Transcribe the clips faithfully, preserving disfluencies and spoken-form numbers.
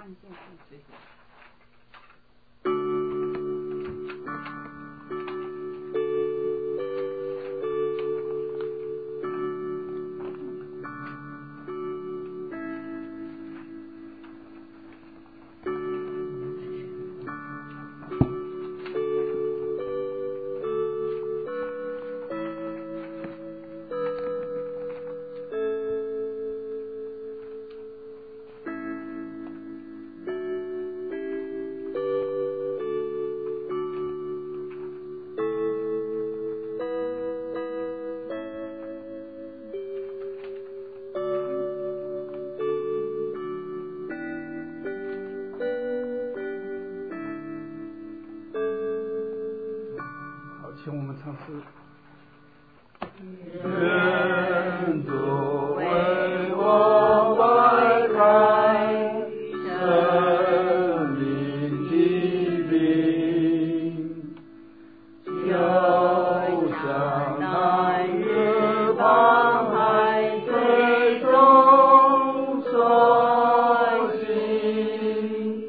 看见是谁？ 请我们唱诗。 人主为我摆开生命的饼，就像那日旁海水中所行，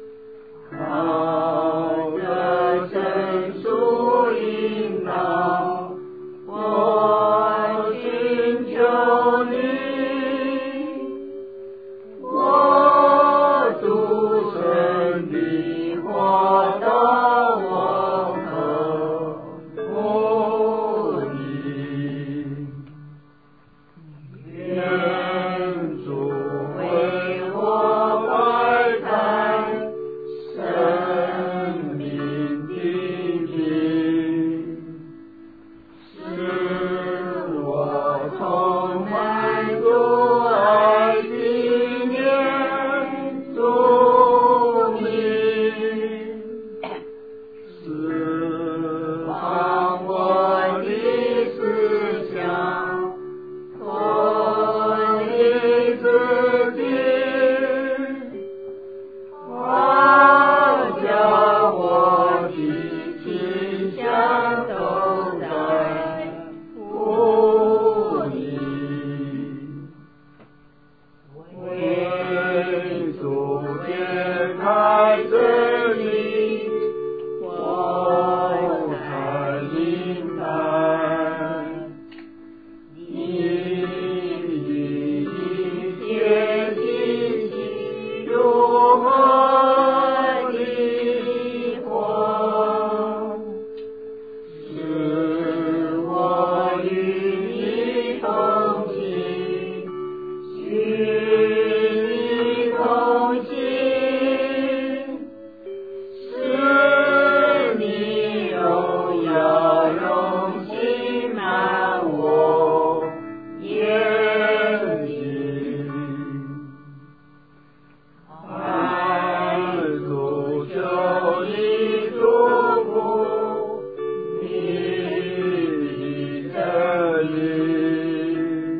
靠着神属引导，我寻求你，我主神的活到我渴慕你，愿主为我摆开生命的饼，使我充满主爱的念主你，使让我的思想脱离自己，好叫我的倾向都在乎你，为主解开真理，我才明白你的一切信息如何的活，使我与你同行，与你同行，使你荣耀荣心满我眼睛。爱主求你祝福你的真理，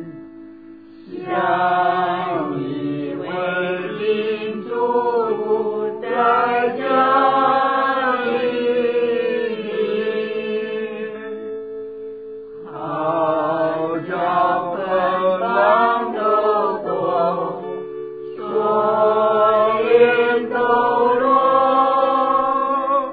像一位领主在家里，好叫芬芳都过，所言都落，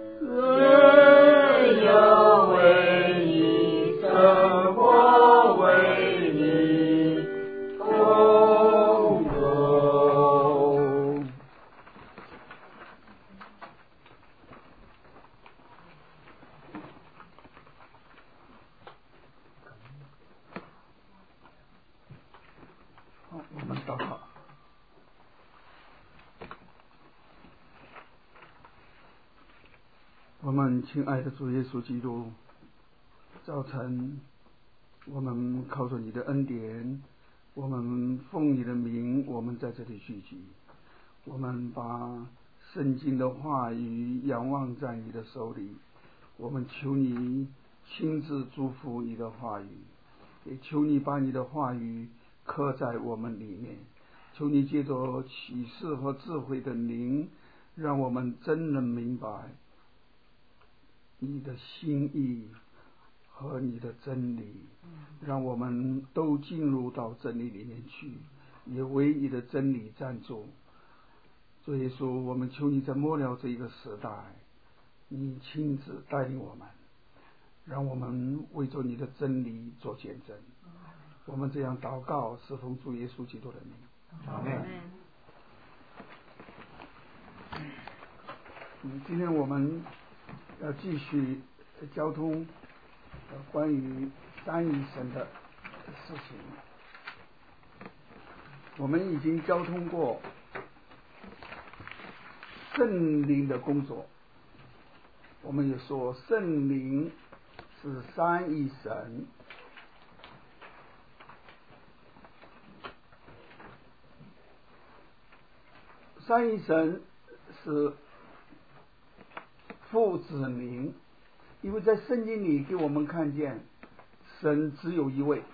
只有为你生活，为你工作。 好，我们祷告。我们亲爱的主耶稣基督，早晨我们靠着你的恩典，我们奉你的名，我们在这里聚集，我们把圣经的话语仰望在你的手里，我们求你亲自祝福你的话语，也求你把你的话语刻在我们里面，求你借着启示和智慧的灵，让我们真能明白你的心意和你的真理，让我们都进入到真理里面去，也为你的真理站住， 主耶稣，我们求你在末了这一个时代，你亲自带领我们，让我们为着你的真理做见证。我们这样祷告，是奉主耶稣基督的名。 阿们。 嗯，今天我们要继续交通关于三一神的事情。我们已经交通过圣灵的工作，我们也说圣灵是三一神。三一神是父子灵，因为在圣经里给我们看见神只有一位，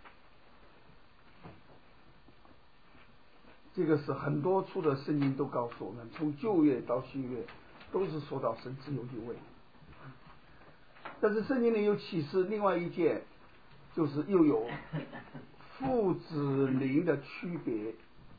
这个是很多处的圣经都告诉我们，从旧约到新约都是说到神只有一位。但是圣经里有启示另外一件，就是又有父子灵的区别。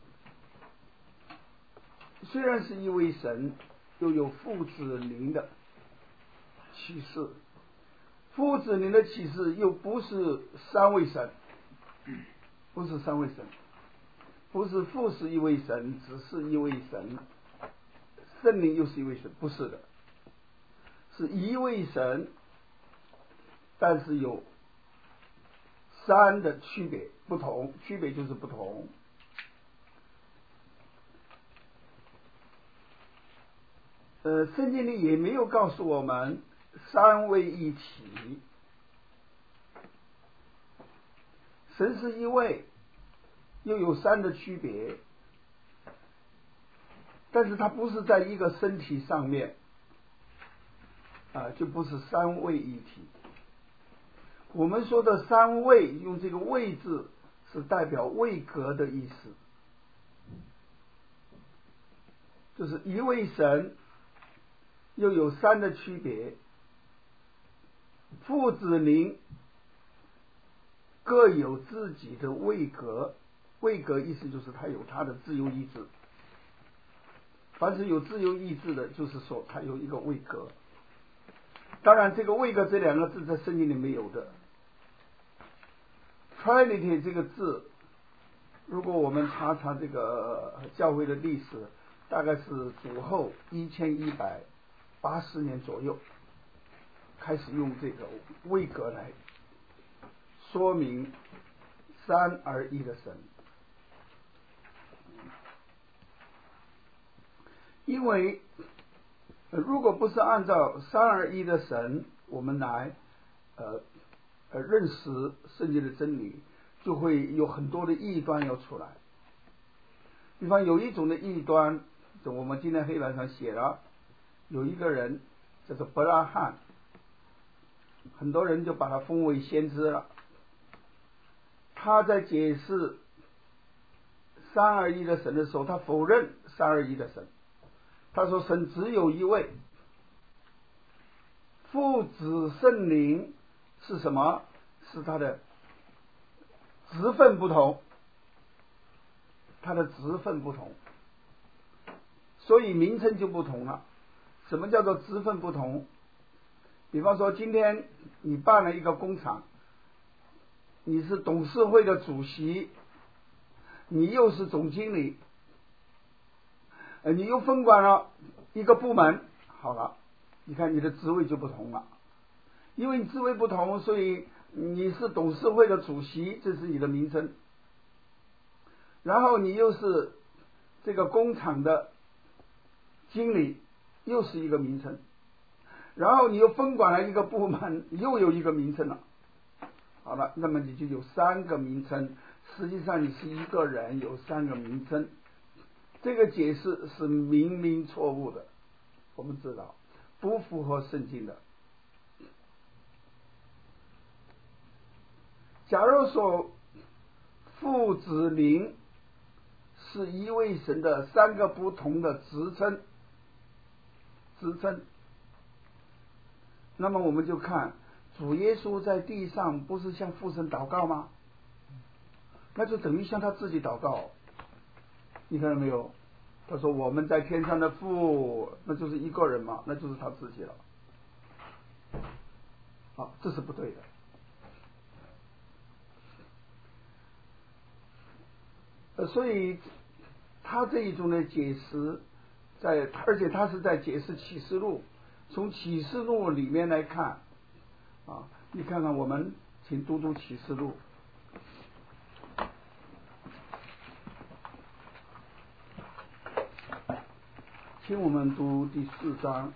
虽然是一位神，又有父子灵的启示。父子灵的启示又不是三位神，不是三位神，不是父是一位神，只是一位神，圣灵又是一位神，不是的，是一位神，但是有三的区别，不同，区别就是不同。呃，圣经里也没有告诉我们三位一体，神是一位，又有三的区别，但是它不是在一个身体上面，啊，就不是三位一体。我们说的三位，用这个位字是代表位格的意思，就是一位神又有三的区别，父子灵各有自己的位格，位格意思就是他有他的自由意志，凡是有自由意志的，就是说他有一个位格。当然这个位格这两个字在圣经里没有的。 Trinity 这个字，如果我们查查这个教会的历史，大概是主后一千一百八十年左右开始用这个位格来说明三而一的神。因为如果不是按照三而一的神我们来呃呃认识圣经的真理，就会有很多的异端要出来。比方有一种的异端，就我们今天黑板上写了，有一个人叫做伯拉罕，很多人就把他封为先知了。他在解释三而一的神的时候，他否认三而一的神，他说神只有一位，父子圣灵是什么？是他的职分不同，他的职分不同，所以名称就不同了。什么叫做职分不同？比方说今天你办了一个工厂，你是董事会的主席，你又是总经理，呃，你又分管了一个部门，好了，你看你的职位就不同了。因为你职位不同，所以你是董事会的主席，这是你的名称。然后你又是这个工厂的经理，又是一个名称。然后你又分管了一个部门，又有一个名称了。好了，那么你就有三个名称。实际上你是一个人，有三个名称。这个解释是明明错误的，我们知道不符合圣经的。假如说父子灵是一位神的三个不同的职称，职称，那么我们就看主耶稣在地上不是向父神祷告吗？那就等于向他自己祷告，你看到没有？ 他说我们在天上的父，那就是一个人嘛，那就是他自己了。好，这是不对的。呃，所以他这一种的解释，在而且他是在解释启示录，从启示录里面来看，啊，你看看我们请读读启示录。请我们读第四章。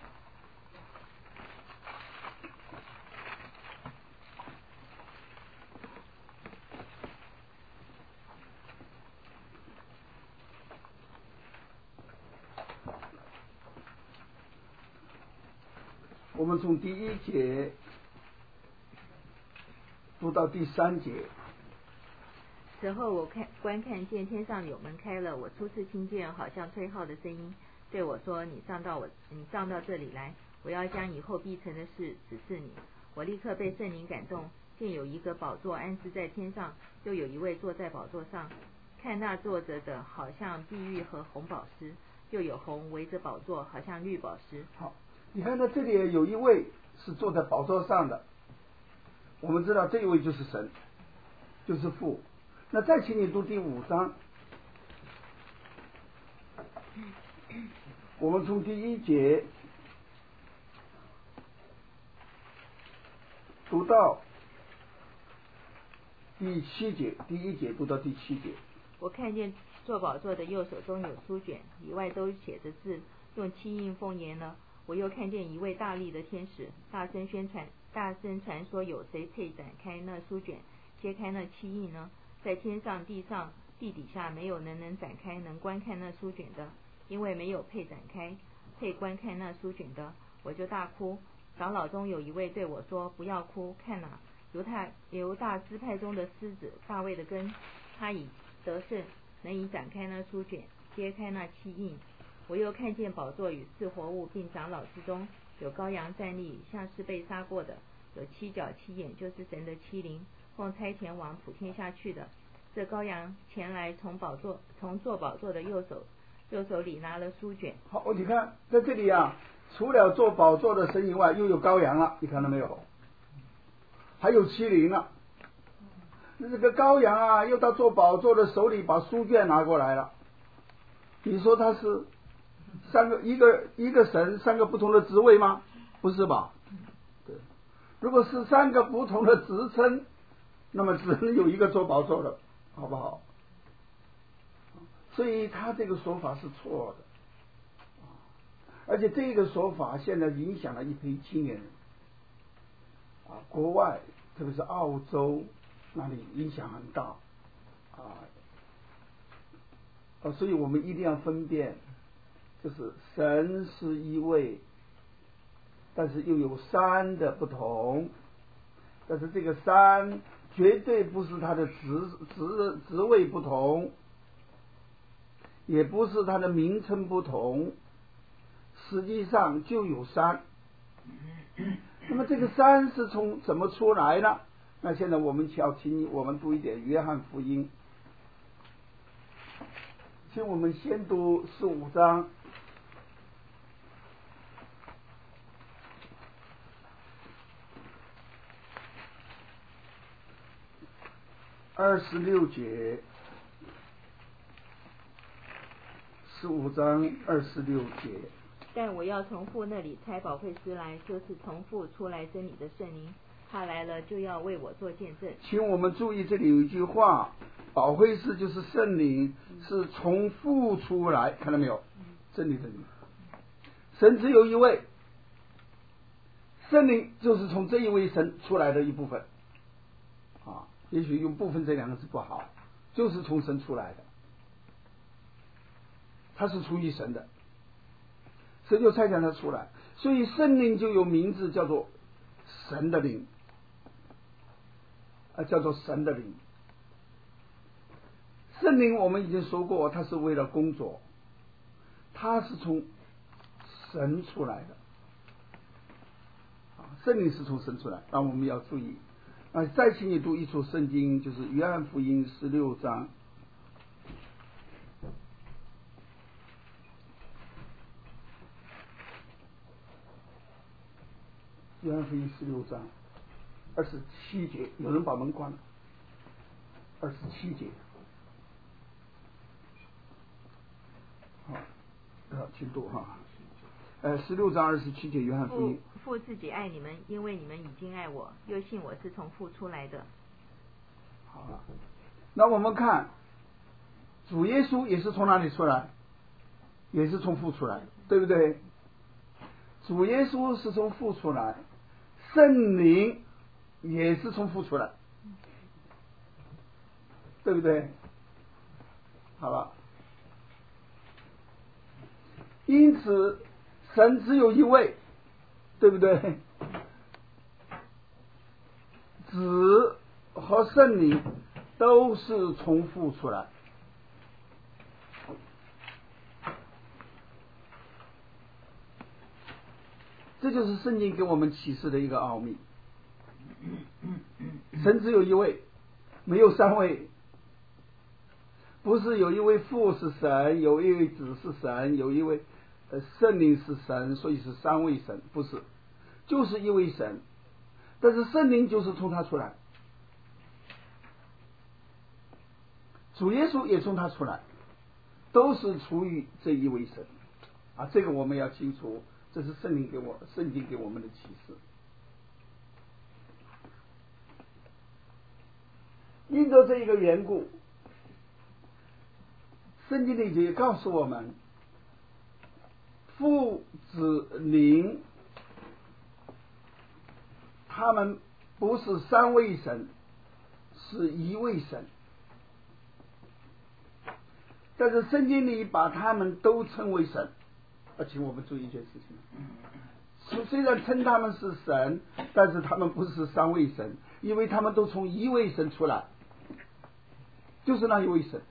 我们从第一节读到第三节。 此后我看观看见天上有门开了，我初次听见好像吹号的声音，对我说：“你上到我，你上到这里来，我要将以后必成的事指示你。”我立刻被圣灵感动，见有一个宝座安置在天上，又有一位坐在宝座上。看那坐着的，好像碧玉和红宝石，又有红围着宝座，好像绿宝石。 好，你看到这里有一位是坐在宝座上的，我们知道这一位就是神，就是父。那再请你读第五章，我们从第一节读到第七节，第一节读到第七节。 我看见坐宝座的右手中有书卷，里外都写着字，用漆印封严了。我又看见一位大力的天使，大声宣传，大声传说，有谁配展开那书卷，揭开那漆印呢？在天上、地上、地底下，没有人能展开、能观看那书卷的，因为没有配展开、配观看那书卷的。我就大哭。长老中有一位对我说：“不要哭，看哪，犹太犹大支派中的狮子大卫的根，他已得胜，能以展开那书卷，揭开那漆印。”我又看见宝座与四活物并长老之中，有羔羊站立，像是被杀过的，有七角七眼，就是神的七灵，奉差遣往普天下去的。这羔羊前来，从宝座从坐宝座的右手右手里拿了书卷。 好，你看在这里啊，除了坐宝座的神以外，又有羔羊了，你看到没有？还有七灵了。那这个羔羊啊，又到坐宝座的手里把书卷拿过来了。你说他是三个一个一个神三个不同的职位吗？不是吧？对，如果是三个不同的职称，那么只能有一个坐宝座的，好不好？所以他这个说法是错的，而且这个说法现在影响了一批青年人啊，国外特别是澳洲那里影响很大啊，啊，所以我们一定要分辨，就是神是一位，但是又有三的不同，但是这个三绝对不是他的职职职位不同，也不是他的名称不同，实际上就有三。那么这个三是从怎么出来呢？那现在我们要请我们读一点约翰福音，请我们先读十五章二十六节，十五章二十六节。 但我要从父那里差保惠师来，就是从父出来真理的圣灵，他来了就要为我做见证。 请我们注意，这里有一句话，保惠师就是圣灵，是从父出来，看到没有？真理的灵，神只有一位，圣灵就是从这一位神出来的一部分啊。也许用部分这两个字不好，就是从神出来的，他是出于神的，神就差遣他出来，所以圣灵就有名字叫做神的灵啊，叫做神的灵。圣灵我们已经说过，他是为了工作，他是从神出来的啊，圣灵是从神出来，那我们要注意啊。再请你读一处圣经，就是约翰福音十六章。 约翰福音十六章二十七节，有人把门关了。二十七节，好，好，请读哈。呃，十六章二十七节，约翰福音。 父自己爱你们，因为你们已经爱我，又信我是从父出来的。 好了，那我们看，主耶稣也是从哪里出来？也是从父出来，对不对？主耶稣是从父出来，圣灵也是从父出来，对不对？好了，因此神只有一位，对不对？子和圣灵都是从父出来。这就是圣经给我们启示的一个奥秘。神只有一位，没有三位。不是有一位父是神，有一位子是神，有一位呃圣灵是神，所以是三位神，不是，就是一位神。但是圣灵就是从他出来，主耶稣也从他出来，都是出于这一位神啊！这个我们要清楚。这是圣灵给我、圣经给我们的启示。因着这一个缘故，圣经里也告诉我们，父子灵他们不是三位神，是一位神。但是圣经里把他们都称为神。而且我们注意一件事情，虽然称他们是神，但是他们不是三位神，因为他们都从一位神出来，就是那一位神。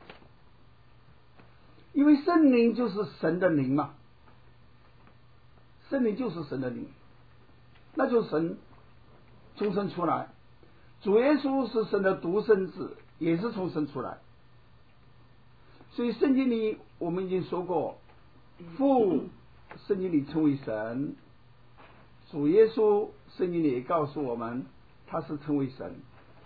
因为圣灵就是神的灵嘛，圣灵就是神的灵，那就是神从神出来。主耶稣是神的独生子，也是从神出来。所以圣经里我们已经说过，父圣经里称为神，主耶稣圣经里也告诉我们他是称为神，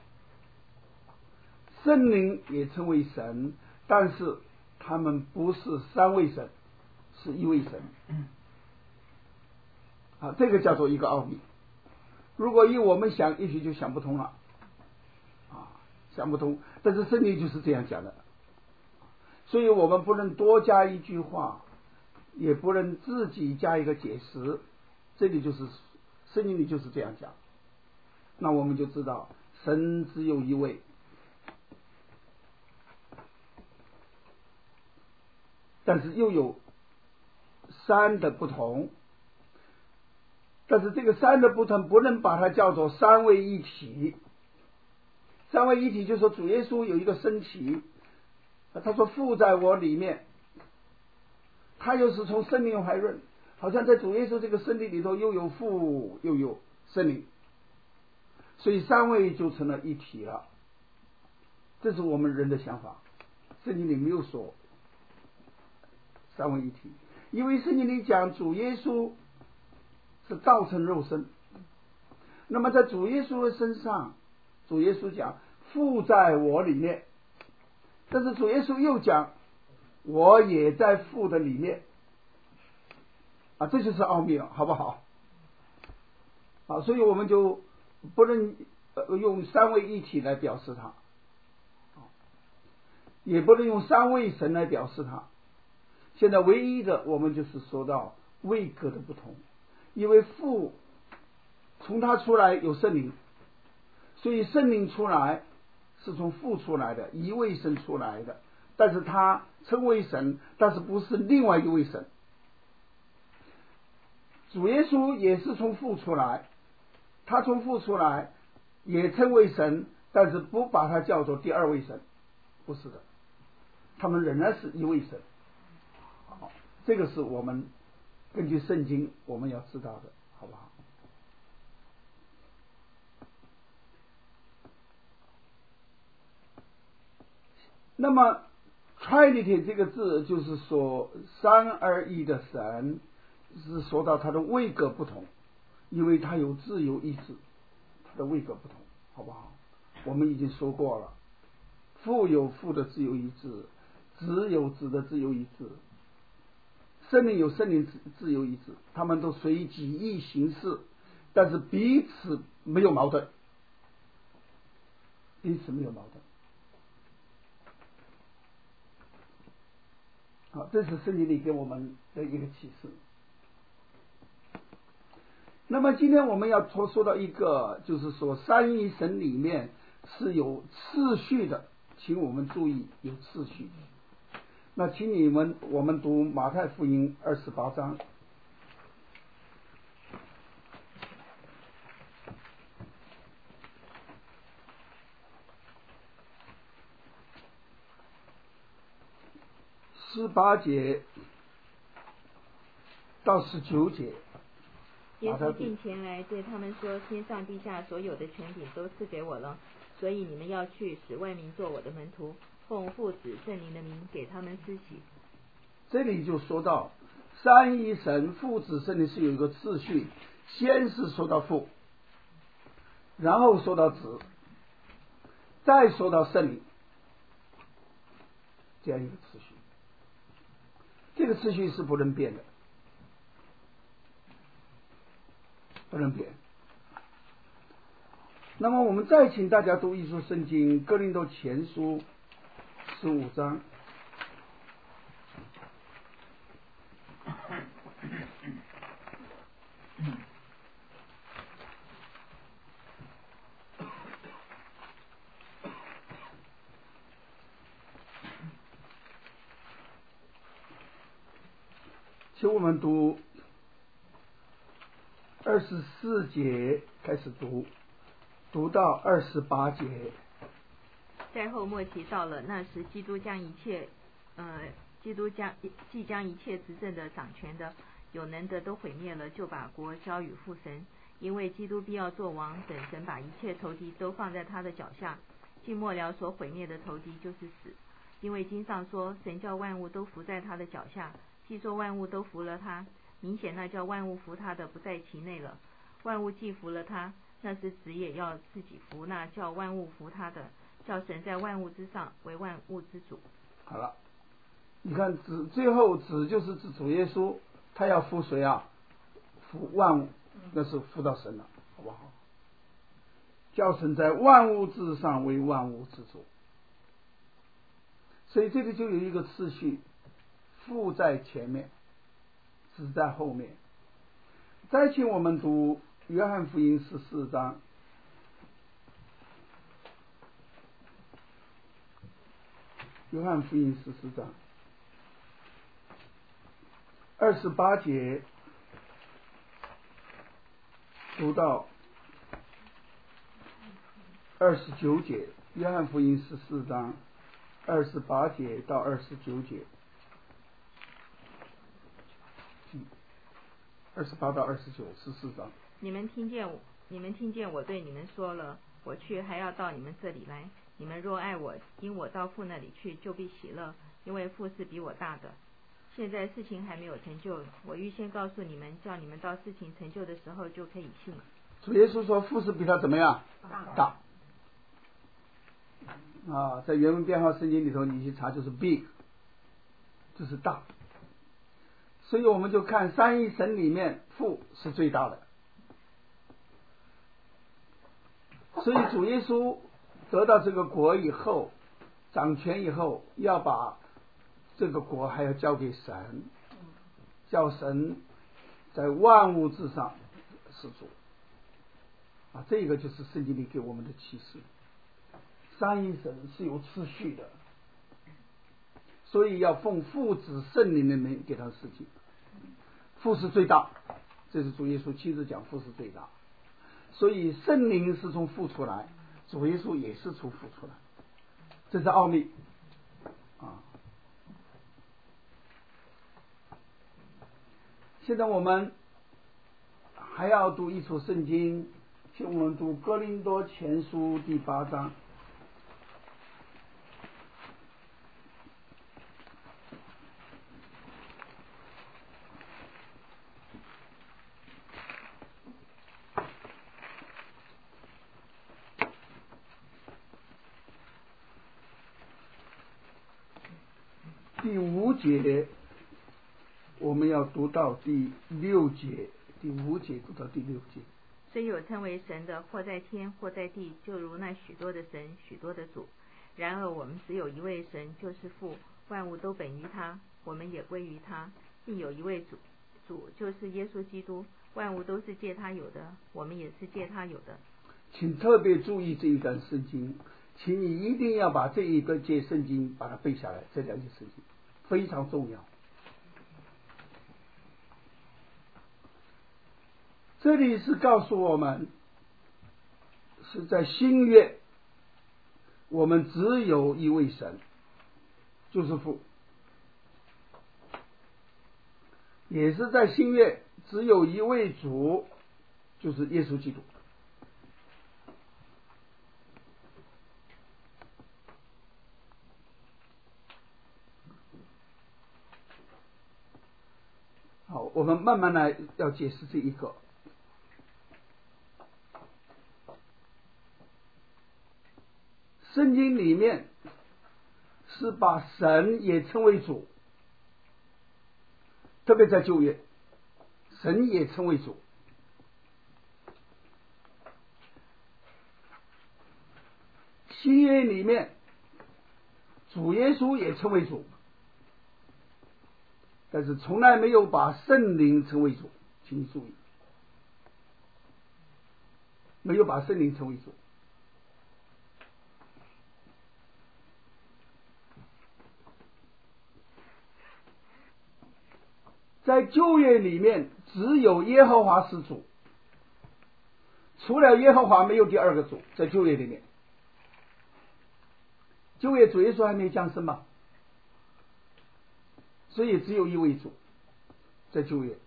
圣灵也称为神，但是他们不是三位神，是一位神啊，这个叫做一个奥秘。如果以我们想，也许就想不通了啊，想不通。但是圣经就是这样讲的，所以我们不能多加一句话，也不能自己加一个解释，这里就是圣经里就是这样讲。那我们就知道神只有一位，但是又有三的不同。但是这个三的不同不能把它叫做三位一体。三位一体就是说主耶稣有一个身体，他说父在我里面，他又是从圣灵怀孕，好像在主耶稣这个身体里头又有父又有圣灵，所以三位就成了一体了。这是我们人的想法，圣经里没有说三位一体，因为圣经里讲主耶稣是道成肉身，那么在主耶稣的身上，主耶稣讲父在我里面，但是主耶稣又讲我也在父的里面啊，这就是奥秘了，好不好啊？所以我们就不能用三位一体来表示它，也不能用三位神来表示它。现在唯一的我们就是说到位格的不同，因为父从他出来有圣灵，所以圣灵出来是从父出来的，一位神出来的，但是他称为神，但是不是另外一位神。主耶稣也是从父出来，他从父出来也称为神，但是不把他叫做第二位神，不是的，他们仍然是一位神。好，这个是我们根据圣经我们要知道的，好不好？那么 Trinity 这个字就是说三而一的神，是说到它的位格不同， 因为他有自由意志，他的位格不同，好不好？我们已经说过了，父有父的自由意志，子有子的自由意志，圣灵有圣灵自自由意志，他们都随己意行事，但是彼此没有矛盾，彼此没有矛盾。好，这是圣经里给我们的一个启示。那么今天我们要说说到一个，就是说三一神里面是有次序的，请我们注意有次序。那请你们我们读马太福音二十八章。十八节到十九节。 耶稣近前来对他们说，天上地下所有的权柄都赐给我了，所以你们要去，使万民做我的门徒，奉父子圣灵的名给他们施洗。 这里就说到三一神父子圣灵是有一个次序，先是说到父，然后说到子，再说到圣灵，这样一个次序。这个次序是不能变的，不能变。那么我们再请大家读一书圣经哥林多前书十五章。请我们读二十四节开始读，读到二十八节。 在后末期到了，那时基督将一切，呃，基督将即将一切执政的、掌权的、有能的都毁灭了，就把国交与父神，因为基督必要做王，等神把一切仇敌都放在他的脚下。尽末了所毁灭的仇敌就是死，因为经上说，神叫万物都服在他的脚下。既说万物都服了他，明显那叫万物服他的不在其内了。万物既服了他，那时子也要自己服那叫万物服他的，叫神在万物之上为万物之主。 好了，你看子最后子就是指主耶稣，他要服谁啊？服万物，那是服到神了，好不好？叫神在万物之上为万物之主。所以这里就有一个次序，父在前面，子在后面。再请我们读约翰福音十四章。约翰福音十四章二十八节读到二十九节。约翰福音十四章二十八节到二十九节。二十八到二十九，十四章。 你们听见，你们听见我对你们说了，我去还要到你们这里来。你们若爱我，因我到父那里去，就必喜乐，因为父是比我大的。现在事情还没有成就，我预先告诉你们，叫你们到事情成就的时候就可以信。 主耶稣说，父是比他怎么样？大。啊，在原文编号圣经里头，你去查就是 big， 就是大。所以我们就看三一神里面父是最大的，所以主耶稣得到这个国以后，掌权以后，要把这个国还要交给神，叫神在万物之上是主啊，这个就是圣经里给我们的启示。三一神是有次序的，所以要奉父子圣灵的名给他事情。父是最大，这是主耶稣亲自讲，父是最大。所以圣灵是从父出来，主耶稣也是从父出来，这是奥秘啊。现在我们还要读一处圣经，请我们读哥林多前书第八章。 节我们要读到第六节，第五节读到第六节。 虽有称为神的，或在天，或在地，就如那许多的神，许多的主。然而我们只有一位神，就是父，万物都本于他，我们也归于他，并有一位主，主就是耶稣基督，万物都是借他有的，我们也是借他有的。 请特别注意这一段圣经，请你一定要把这一个节圣经把它背下来，这两节圣经非常重要。这里是告诉我们，是在新约我们只有一位神，就是父，也是在新约只有一位主，就是耶稣基督。好，我们慢慢来要解释这一个。圣经里面是把神也称为主，特别在旧约，神也称为主。新约里面，主耶稣也称为主，但是从来没有把圣灵称为主，请你注意，没有把圣灵称为主。在旧约里面只有耶和华是主，除了耶和华没有第二个主。在旧约里面，旧约主耶稣还没降生嘛，所以只有一位主在旧约。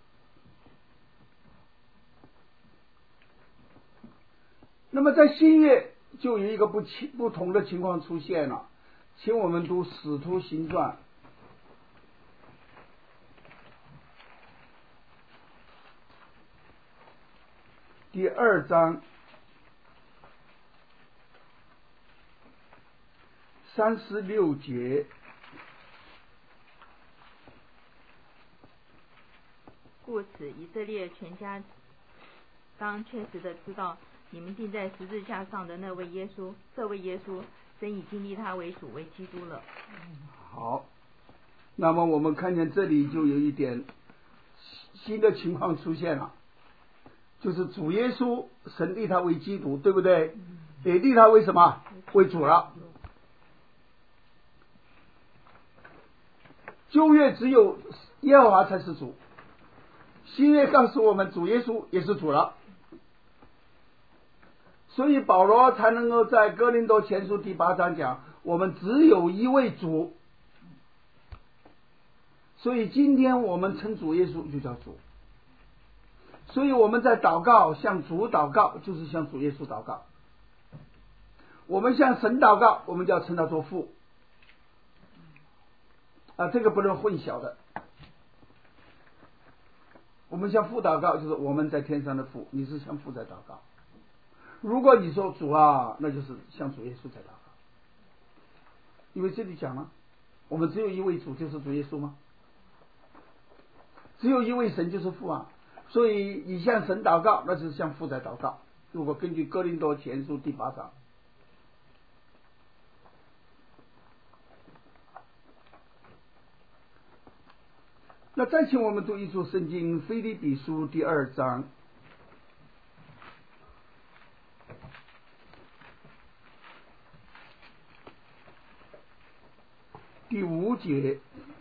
那么在新约就有一个不不同的情况出现了，请我们读使徒行传第二章三十六节。 故此以色列全家当确实的知道，你们钉在十字架上的那位耶稣，这位耶稣神已经立他为主为基督了。 好，那么我们看见这里就有一点新的情况出现了，就是主耶稣神立他为基督，对不对？也立他为什么？为主了。旧约只有耶和华才是主，新约告诉我们主耶稣也是主了，所以保罗才能够在哥林多前书第八章讲，我们只有一位主。所以今天我们称主耶稣就叫主，所以我们在祷告向主祷告就是向主耶稣祷告，我们向神祷告我们就要称他做父啊，这个不能混淆的。我们向父祷告就是我们在天上的父，你是向父在祷告。如果你说主啊，那就是向主耶稣在祷告，因为这里讲了我们只有一位主，就是主耶稣吗？只有一位神，就是父啊，所以你向神祷告那就是向父在祷告，如果根据哥林多前书第八章。那再请我们读一处圣经，腓立比书第二章第五节，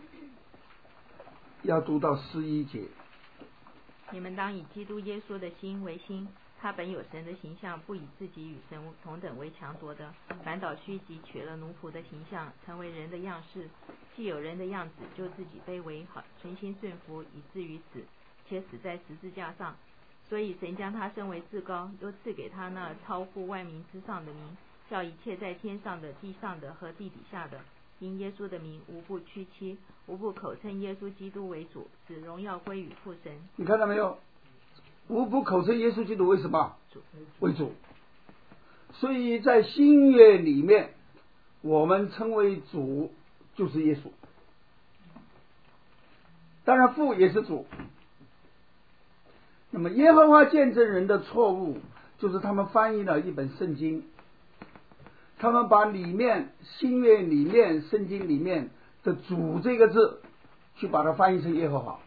要读到十一节。 你们当以基督耶稣的心为心，他本有神的形象，不以自己与神同等为强夺的，反倒虚己，取了奴仆的形象，成为人的样式。既有人的样子，就自己卑微，好存心顺服，以至于死，且死在十字架上。所以神将他升为至高，又赐给他那超乎万民之上的名，叫一切在天上的、地上的和地底下的，因耶稣的名，无不屈膝，无不口称耶稣基督为主，使荣耀归于父神。 你看到没有？无不口称耶稣基督为什么？为主。所以在新约里面，我们称为主就是耶稣。 当然父也是主。那么耶和华见证人的错误就是他们翻译了一本圣经，他们把里面新约里面圣经里面的主这个字去把它翻译成耶和华。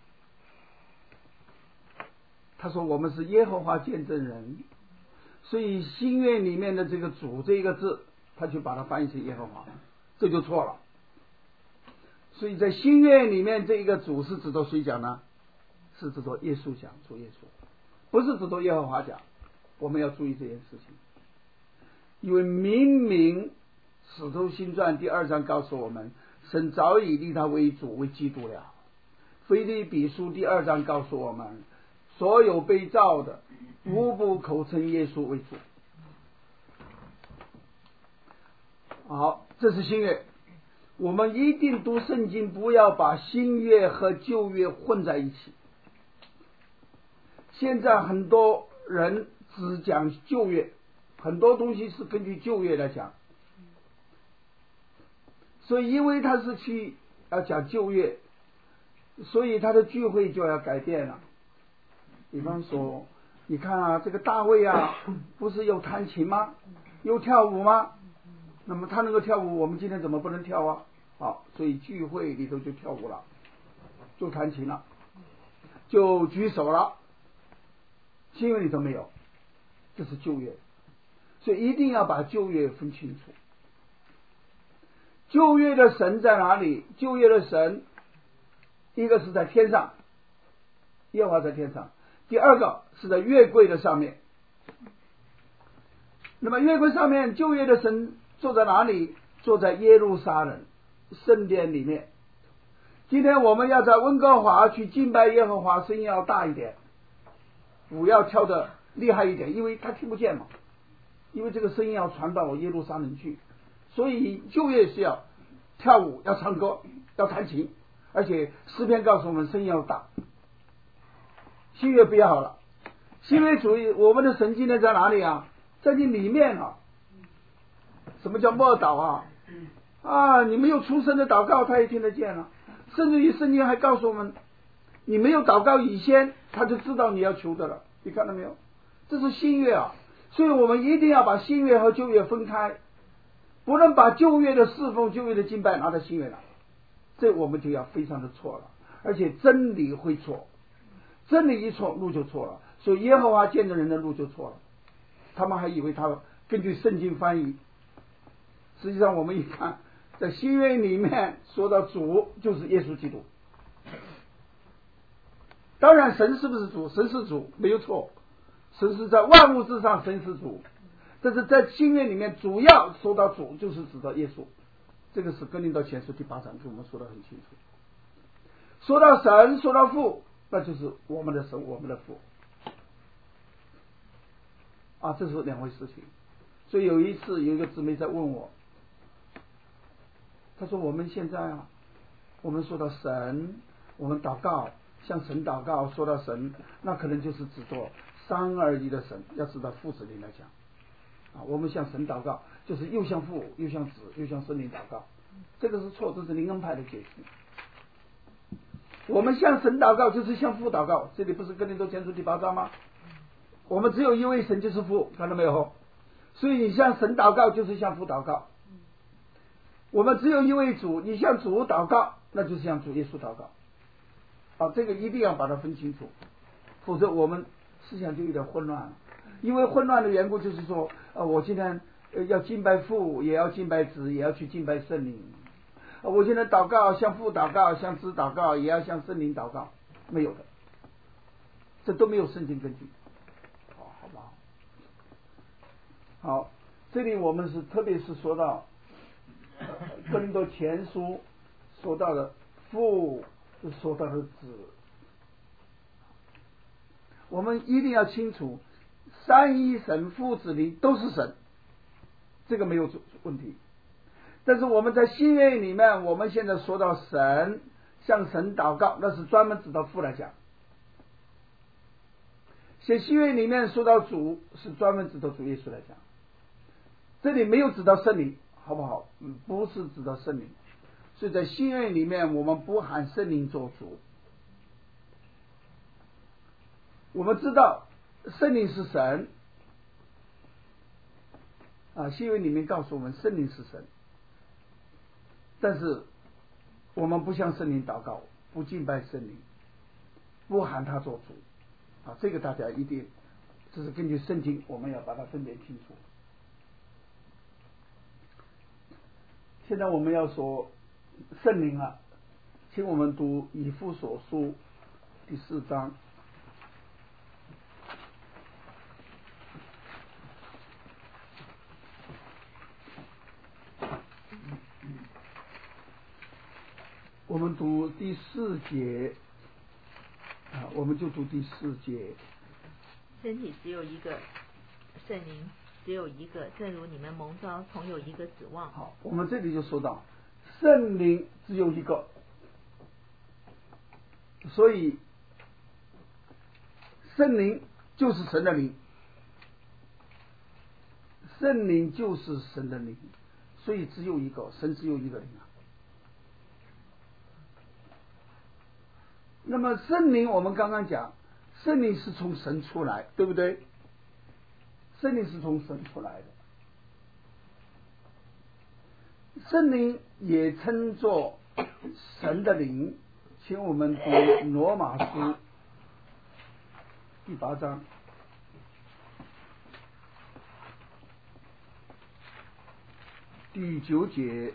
他说我们是耶和华见证人，所以新约里面的这个主这个字他去把它翻译成耶和华，这就错了。所以在新约里面这个主是指着谁讲呢？是指着耶稣讲，主耶稣，不是指着耶和华讲。我们要注意这件事情，因为明明使徒行传第二章告诉我们，神早已立他为主为基督了。腓立比书第二章告诉我们，所有被造的无不口称耶稣为主。好，这是新约。我们一定读圣经，不要把新约和旧约混在一起。现在很多人只讲旧约，很多东西是根据旧约来讲，所以因为他是去要讲旧约，所以他的聚会就要改变了。比方说，你看啊，这个大卫啊，不是有弹琴吗？有跳舞吗？那么他能够跳舞，我们今天怎么不能跳啊？好，所以聚会里头就跳舞了，就弹琴了，就举手了。新约里头没有，这是旧约，所以一定要把旧约分清楚。旧约的神在哪里？旧约的神，一个是在天上，耶和华在天上；第二个是在约柜的上面。那么约柜上面，旧约的神坐在哪里？坐在耶路撒冷圣殿里面。今天我们要在温哥华去敬拜耶和华，声音要大一点，不要跳得厉害一点，因为他听不见嘛。因为这个声音要传到耶路撒冷去，所以旧约是要跳舞、要唱歌、要弹琴，而且诗篇告诉我们声音要大。新约不要好了，新约主义，我们的神今天在哪里啊？在你里面啊。什么叫默祷啊？啊，你没有出声的祷告，他也听得见了。甚至于圣经还告诉我们，你没有祷告以前，他就知道你要求的了。你看到没有？这是新约啊，所以我们一定要把新约和旧约分开，不能把旧约的侍奉、旧约的敬拜拿到新约来，这我们就要非常的错了。而且真理会错，真理一错，路就错了。所以耶和华见证人的路就错了，他们还以为他根据圣经翻译。实际上我们一看，在新约里面说到主就是耶稣基督。当然神是不是主？神是主，没有错，神是在万物之上，神是主。但是在新约里面主要说到主就是指到耶稣，这个是哥林多前书第八章给我们说得很清楚。说到神，说到父，那就是我们的神，我们的父啊，这是两回事情。所以有一次有一个姊妹在问我，他说我们现在啊，我们说到神，我们祷告向神祷告，说到神，那可能就是指着三而一的神。要知道父子灵来讲啊，我们向神祷告就是又向父又向子又向圣灵祷告，这个是错，这是灵恩派的解释。我们向神祷告就是向父祷告，这里不是哥林多前书第八章吗？我们只有一位神就是父，看到没有？所以你向神祷告就是向父祷告。我们只有一位主，你向主祷告，那就是向主耶稣祷告。啊，这个一定要把它分清楚，否则我们思想就有点混乱了。因为混乱的缘故，就是说，呃，我今天要敬拜父，也要敬拜子，也要去敬拜圣灵。呃、我现在祷告，向父祷告，向子祷告，也要向圣灵祷告，没有的，这都没有圣经根据。好，好不好？好，这里我们是特别是说到哥林多前书说到的父，说到的子，我们一定要清楚，三一神父子灵都是神，这个没有问题。但是我们在新约里面，我们现在说到神，向神祷告，那是专门指到父来讲。写新约里面说到主，是专门指到主耶稣来讲。这里没有指到圣灵，好不好？嗯，不是指到圣灵。所以在新约里面，我们不喊圣灵做主， 我们知道圣灵是神啊，新约里面告诉我们圣灵是神，但是我们不向圣灵祷告，不敬拜圣灵，不喊他做主啊，这个大家一定，这是根据圣经，我们要把它分别清楚。现在我们要说圣灵啊，请我们读以弗所书第四章。我们读第四节啊，我们就读第四节。 身体只有一个，圣灵只有一个，正如你们蒙召同有一个指望。 好，我们这里就说到圣灵只有一个，所以圣灵就是神的灵，圣灵就是神的灵，所以只有一个，神只有一个灵啊。那么圣灵我们刚刚讲，圣灵是从神出来，对不对？圣灵是从神出来的，圣灵也称作神的灵，请我们读罗马书第八章第九节。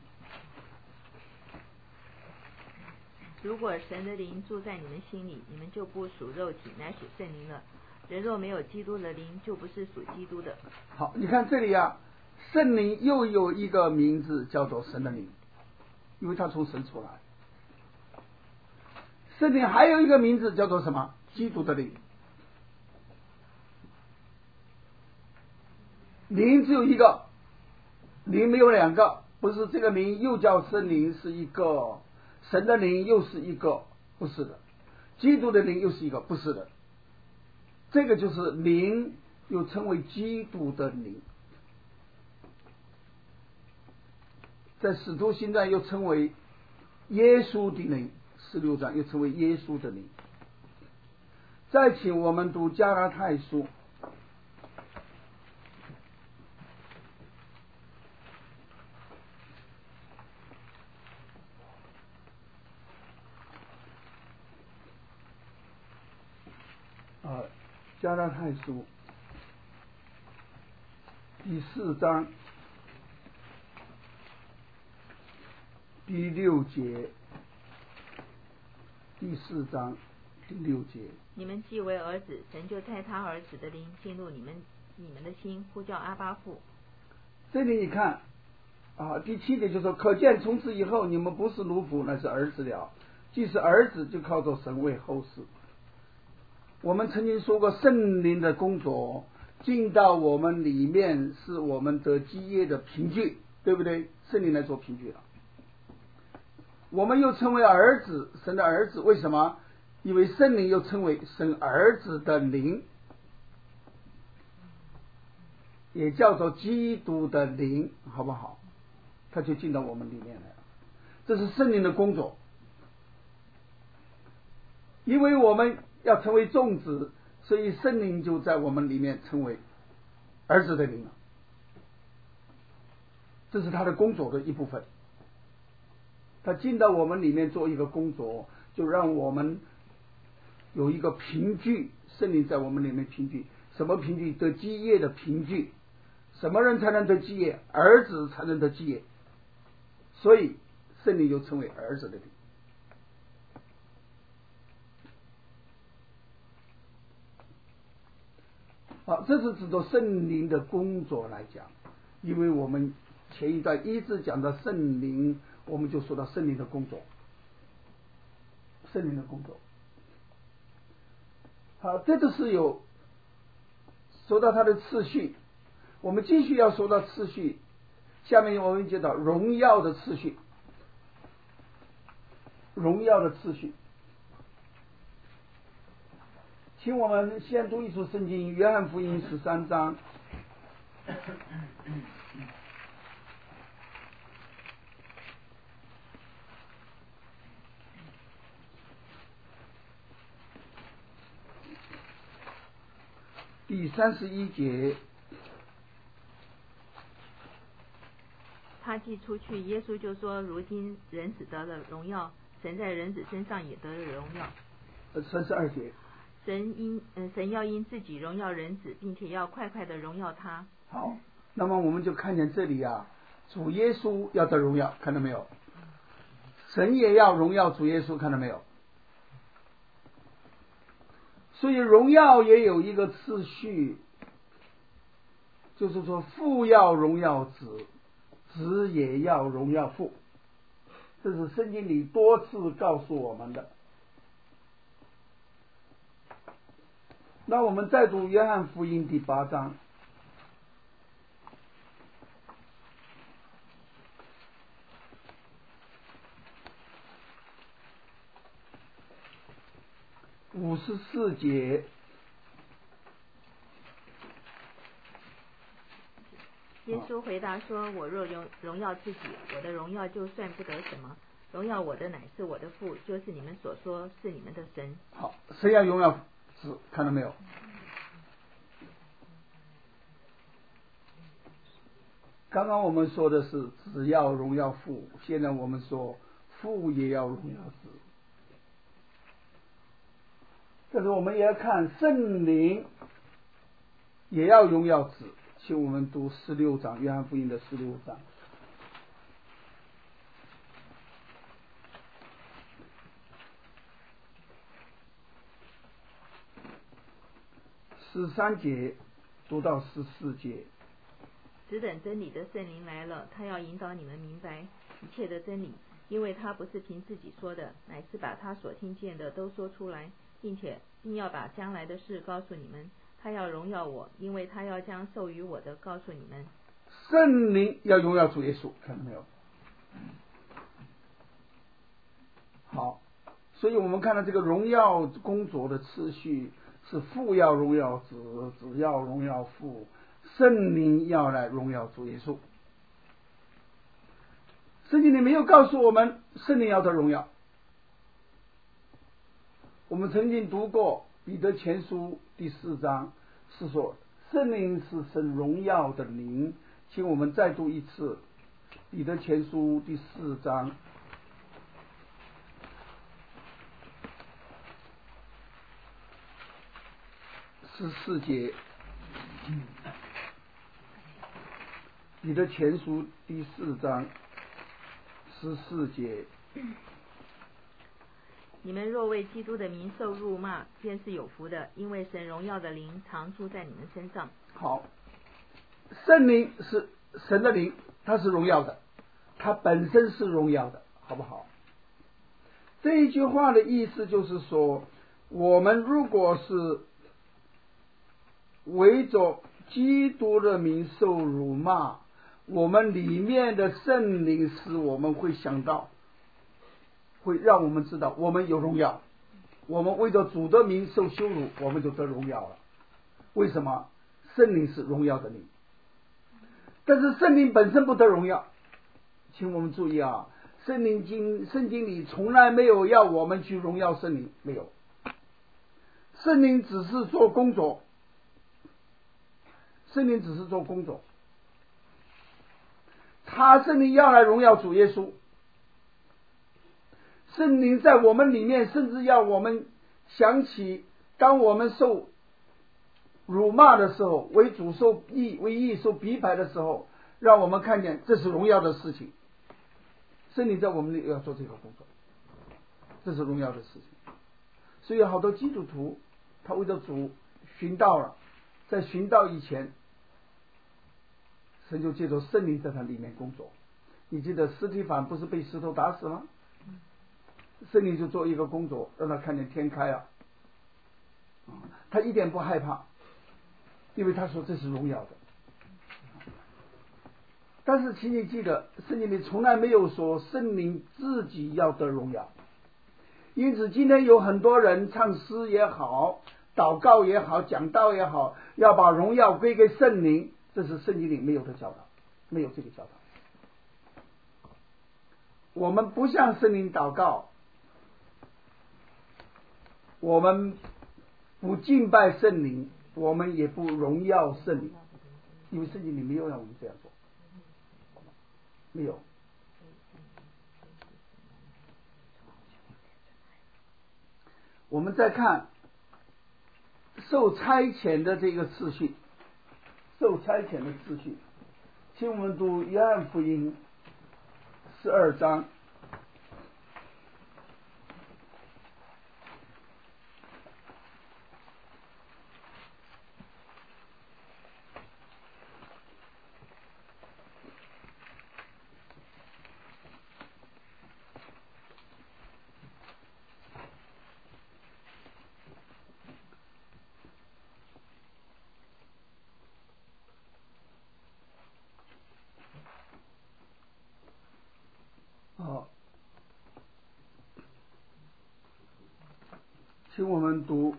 如果神的灵住在你们心里，你们就不属肉体，乃属圣灵了。人若没有基督的灵，就不是属基督的。 好，你看这里啊，圣灵又有一个名字叫做神的灵，因为他从神出来。圣灵还有一个名字叫做什么？基督的灵。灵只有一个，灵没有两个，不是这个灵又叫圣灵是一个，神的灵又是一个，不是的。基督的灵又是一个，不是的。这个就是灵，又称为基督的灵，在使徒行传又称为耶稣的灵，十六章又称为耶稣的灵。再请我们读加拉太书啊，加拉太书第四章第六节，第四章第六节。 你们既为儿子，神就差他儿子的灵进入你们你们的心，呼叫阿巴父。 这里你看啊，第七节就说，可见从此以后你们不是奴仆，乃是儿子了。既是儿子，就靠着神为后嗣。我们曾经说过，圣灵的工作进到我们里面，是我们得基业的凭据，对不对？圣灵来做凭据了。我们又称为儿子，神的儿子，为什么？因为圣灵又称为神儿子的灵，也叫做基督的灵，好不好？他就进到我们里面来了，这是圣灵的工作。因为我们要成为众子，所以圣灵就在我们里面成为儿子的灵了，这是他的工作的一部分。他进到我们里面做一个工作，就让我们有一个凭据，圣灵在我们里面凭据，什么凭据？得基业的凭据。什么人才能得基业？儿子才能得基业，所以圣灵就成为儿子的灵。好，这是指着圣灵的工作来讲，因为我们前一段一直讲到圣灵，我们就说到圣灵的工作，圣灵的工作。好，这就是有说到它的次序，我们继续要说到次序，下面我们讲到荣耀的次序，荣耀的次序。请我们先读一处圣经，约翰福音十三章。 第三十一节， 他既出去，耶稣就说：如今人子得了荣耀，神在人子身上也得了荣耀。 三十二节， 神因嗯、呃，神要因自己荣耀人子，并且要快快的荣耀他。 好，那么我们就看见这里啊，主耶稣要得荣耀，看到没有？神也要荣耀主耶稣，看到没有？所以荣耀也有一个次序，就是说父要荣耀子，子也要荣耀父，这是圣经里多次告诉我们的。那我们再读约翰福音第八章，五十四节。 耶稣回答说：我若荣荣耀自己，我的荣耀就算不得什么。荣耀我的乃是我的父，就是你们所说是你们的神。 好，谁要荣耀子？看到没有？刚刚我们说的是子要荣耀父，现在我们说父也要荣耀子。但是我们也要看圣灵也要荣耀子，请我们读十六章，约翰福音的十六章。十三节读到十四节。 只等真理的圣灵来了，他要引导你们明白一切的真理，因为他不是凭自己说的，乃是把他所听见的都说出来，并且并要把将来的事告诉你们。他要荣耀我，因为他要将授予我的告诉你们。 圣灵要荣耀主耶稣，看到没有？好，所以我们看到这个荣耀工作的次序是父要荣耀子，子要荣耀父，圣灵要来荣耀主耶稣。圣经里没有告诉我们圣灵要得荣耀。我们曾经读过彼得前书第四章，是说圣灵是神荣耀的灵，请我们再读一次彼得前书第四章十四节。彼得前书第四章十四节。 你们若为基督的名受辱骂，便是有福的，因为神荣耀的灵常住在你们身上。 好，圣灵是神的灵，它是荣耀的，它本身是荣耀的，好不好？这一句话的意思就是说，我们如果是为着基督的名受辱骂，我们里面的圣灵使我们会想到，会让我们知道我们有荣耀，我们为着主的名受羞辱，我们就得荣耀了。为什么？圣灵是荣耀的灵，但是圣灵本身不得荣耀。请我们注意啊，圣灵经圣经里从来没有要我们去荣耀圣灵，没有。圣灵只是做工作，圣灵只是做工作，他圣灵要来荣耀主耶稣。圣灵在我们里面，甚至要我们想起，当我们受辱骂的时候，为主受义为义受逼迫的时候，让我们看见这是荣耀的事情。圣灵在我们里要做这个工作，这是荣耀的事情。所以好多基督徒他为了主寻道了，在寻道以前，神就借着圣灵在他里面工作。你记得司提反不是被石头打死吗？圣灵就做一个工作，让他看见天开啊，他一点不害怕，因为他说这是荣耀的。但是请你记得，圣经里从来没有说圣灵自己要得荣耀。因此今天有很多人唱诗也好，祷告也好，讲道也好，要把荣耀归给圣灵，这是圣经里没有的教导，没有这个教导。我们不向圣灵祷告，我们不敬拜圣灵， 我们也不荣耀圣灵，因为圣经里没有让我们这样做，没有。我们再看受差遣的这个次序，受差遣的次序，请我们读约翰福音十二章。好，请我们读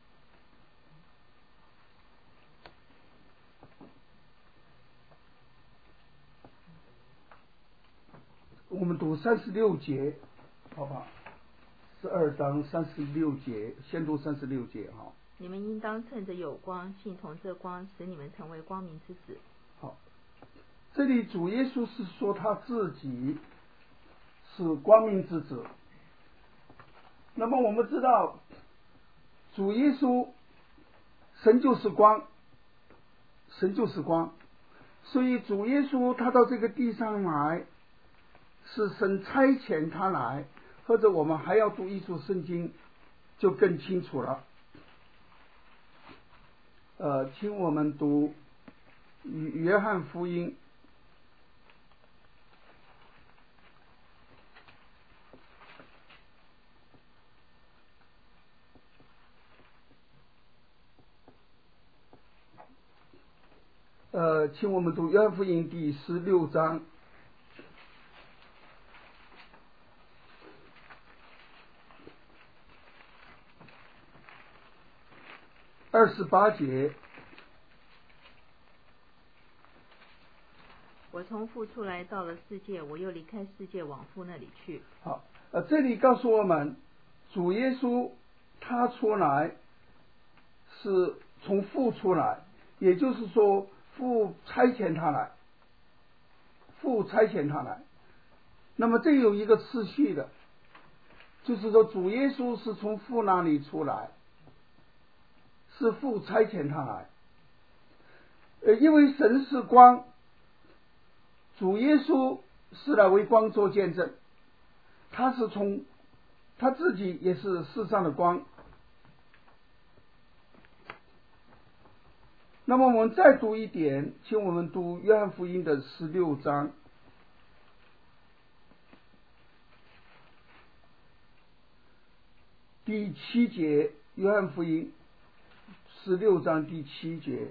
我们读三十六节，好吧？十二章三十六节，先读三十六节哈。 你们应当趁着有光，信从这光，使你们成为光明之子。 好，这里主耶稣是说他自己是光明之子。那么我们知道，主耶稣，神就是光，神就是光，所以主耶稣他到这个地上来，是神差遣他来，或者我们还要读一处圣经，就更清楚了。呃，请我们读约翰福音呃，请我们读约翰福音第十六章二十八节。 我从父出来到了世界，我又离开世界往父那里去。 好，呃，这里告诉我们，主耶稣他出来是从父出来，也就是说父差遣他来，父差遣他来。那么这有一个次序的，就是说主耶稣是从父那里出来，是父差遣他来。呃，因为神是光，主耶稣是来为光做见证，他是从他自己也是世上的光。那么我们再读一点，请我们读约翰福音的十六章第七节，约翰福音十六章第七节。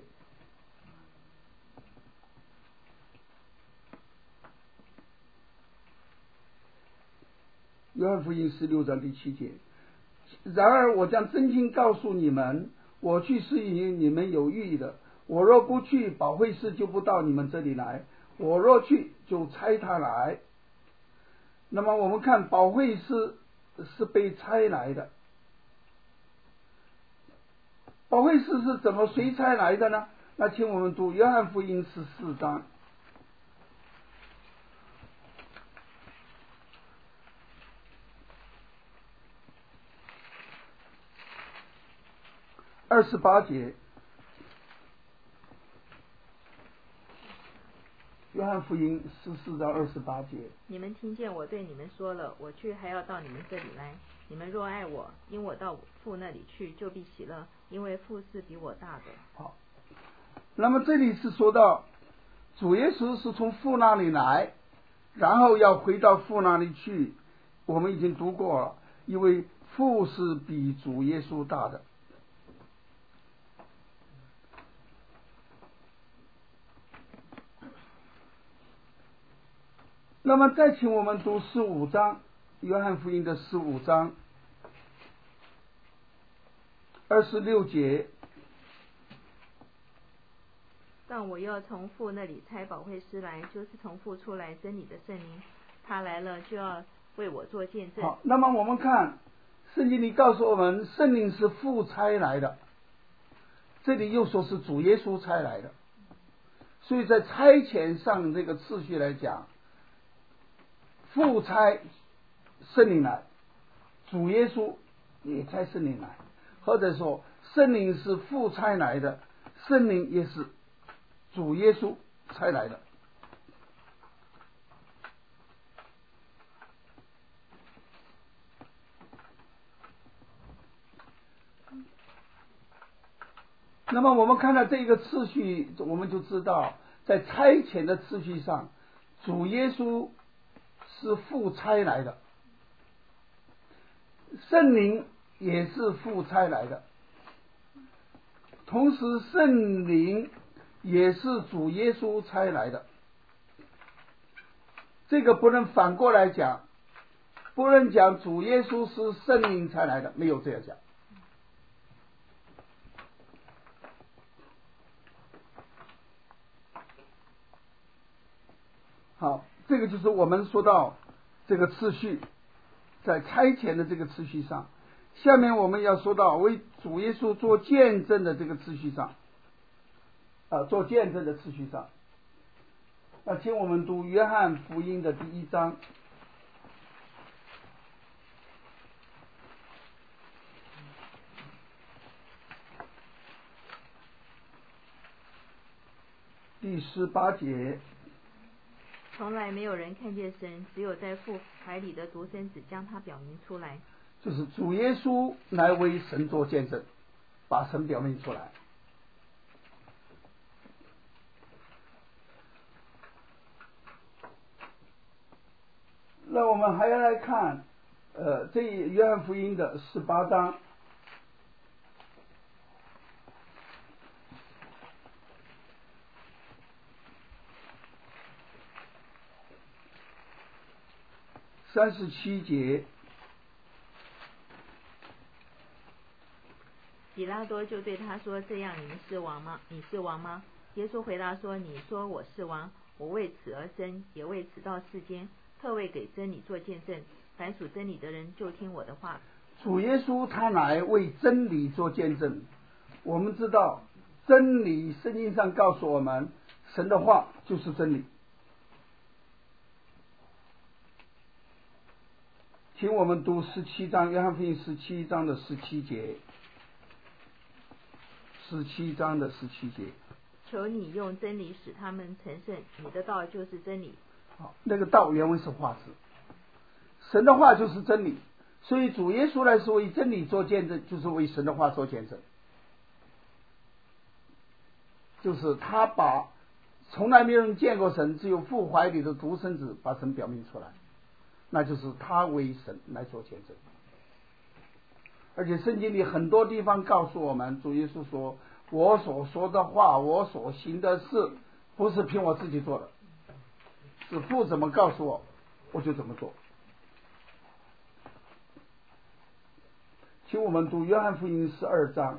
约翰福音十六章第七节。然而我将真经告诉你们，我去是因你们有益的。我若不去，保惠师就不到你们这里来；我若去，就差他来。那么我们看保惠师是被差来的，保惠师是怎么谁差来的呢？那请我们读约翰福音十四章二十八节。约翰福音十四章二十八节。 你们听见我对你们说了，我去还要到你们这里来。你们若爱我，因我到父那里去，就必喜乐，因为父是比我大的。 好，那么这里是说到主耶稣是从父那里来，然后要回到父那里去。我们已经读过了，因为父是比主耶稣大的。那么再请我们读十五章，约翰福音的十五章二十六节。 但我要从父那里差保惠师来，就是从父出来真理的圣灵，他来了就要为我做见证。 好，那么我们看圣经里告诉我们，圣灵是父差来的。 这里又说是主耶稣差来的，所以在差遣上这个次序来讲，父差圣灵来，主耶稣也差圣灵来，或者说圣灵是父差来的，圣灵也是主耶稣差来的。那么我们看到这个次序，我们就知道在差遣的次序上，主耶稣是父差来的，圣灵也是父差来的，同时圣灵也是主耶稣差来的。这个不能反过来讲，不能讲主耶稣是圣灵差来的，没有这样讲。好，这个就是我们说到这个次序，在差遣的这个次序上。下面我们要说到为主耶稣做见证的这个次序上，啊，做见证的次序上。那请我们读约翰福音的第一章。第十八节。 从来没有人看见神，只有在父怀里的独生子将他表明出来。 就是主耶稣来为神做见证，把神表明出来。那我们还要来看，呃，这约翰福音的十八章。三十七节， 比拉多就对他说：“这样，你们是王吗？你是王吗？”耶稣回答说：“你说我是王，我为此而生，也为此到世间，特为给真理做见证。凡属真理的人，就听我的话。” 主耶稣他来为真理做见证。我们知道，真理圣经上告诉我们，神的话就是真理。请我们读十七章，约翰福音十七章的十七节。十七章的十七节。 求你用真理使他们成圣，你的道就是真理。 好，那个道原文是话字，神的话就是真理，所以主耶稣来是为真理做见证，就是为神的话做见证，就是他把从来没有人见过神，只有父怀里的独生子把神表明出来，那就是他为神来做见证。而且圣经里很多地方告诉我们，主耶稣说，我所说的话，我所行的事，不是凭我自己做的，是父怎么告诉我，我就怎么做。请我们读约翰福音十二章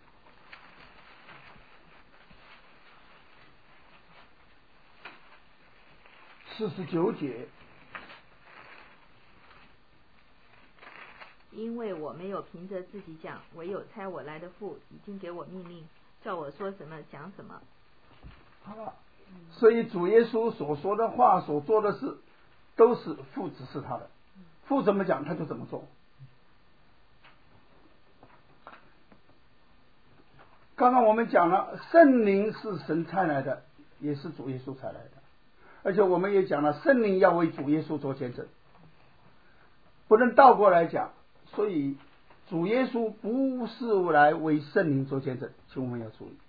四十九节。 因为我没有凭着自己讲，唯有差我来的父已经给我命令，叫我说什么讲什么。 好了，所以主耶稣所说的话，所做的事，都是父指示他的，父怎么讲他就怎么做。刚刚我们讲了，圣灵是神差来的，也是主耶稣差来的，而且我们也讲了，圣灵要为主耶稣做见证，不能倒过来讲。所以主耶稣不是来为圣灵做见证，请我们要注意，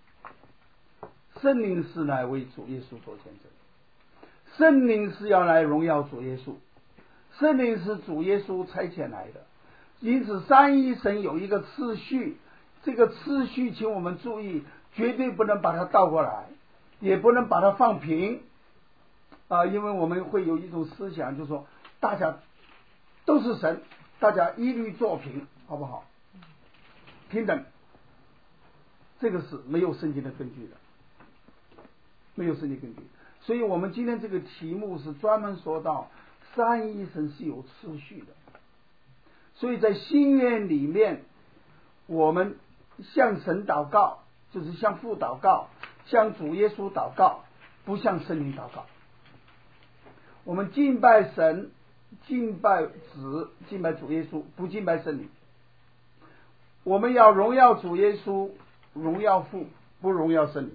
圣灵是来为主耶稣做见证，圣灵是要来荣耀主耶稣，圣灵是主耶稣差遣来的。因此三一神有一个次序，这个次序请我们注意，绝对不能把它倒过来，也不能把它放平啊，因为我们会有一种思想，就是说大家都是神，大家一律作平，好不好？平等，这个是没有圣经的根据的，没有圣经根据。所以我们今天这个题目是专门说到三一神是有次序的。所以在新约里面，我们向神祷告，就是向父祷告，向主耶稣祷告，不向圣灵祷告。我们敬拜神，敬拜子，敬拜主耶稣，不敬拜圣灵。我们要荣耀主耶稣，荣耀父，不荣耀圣灵，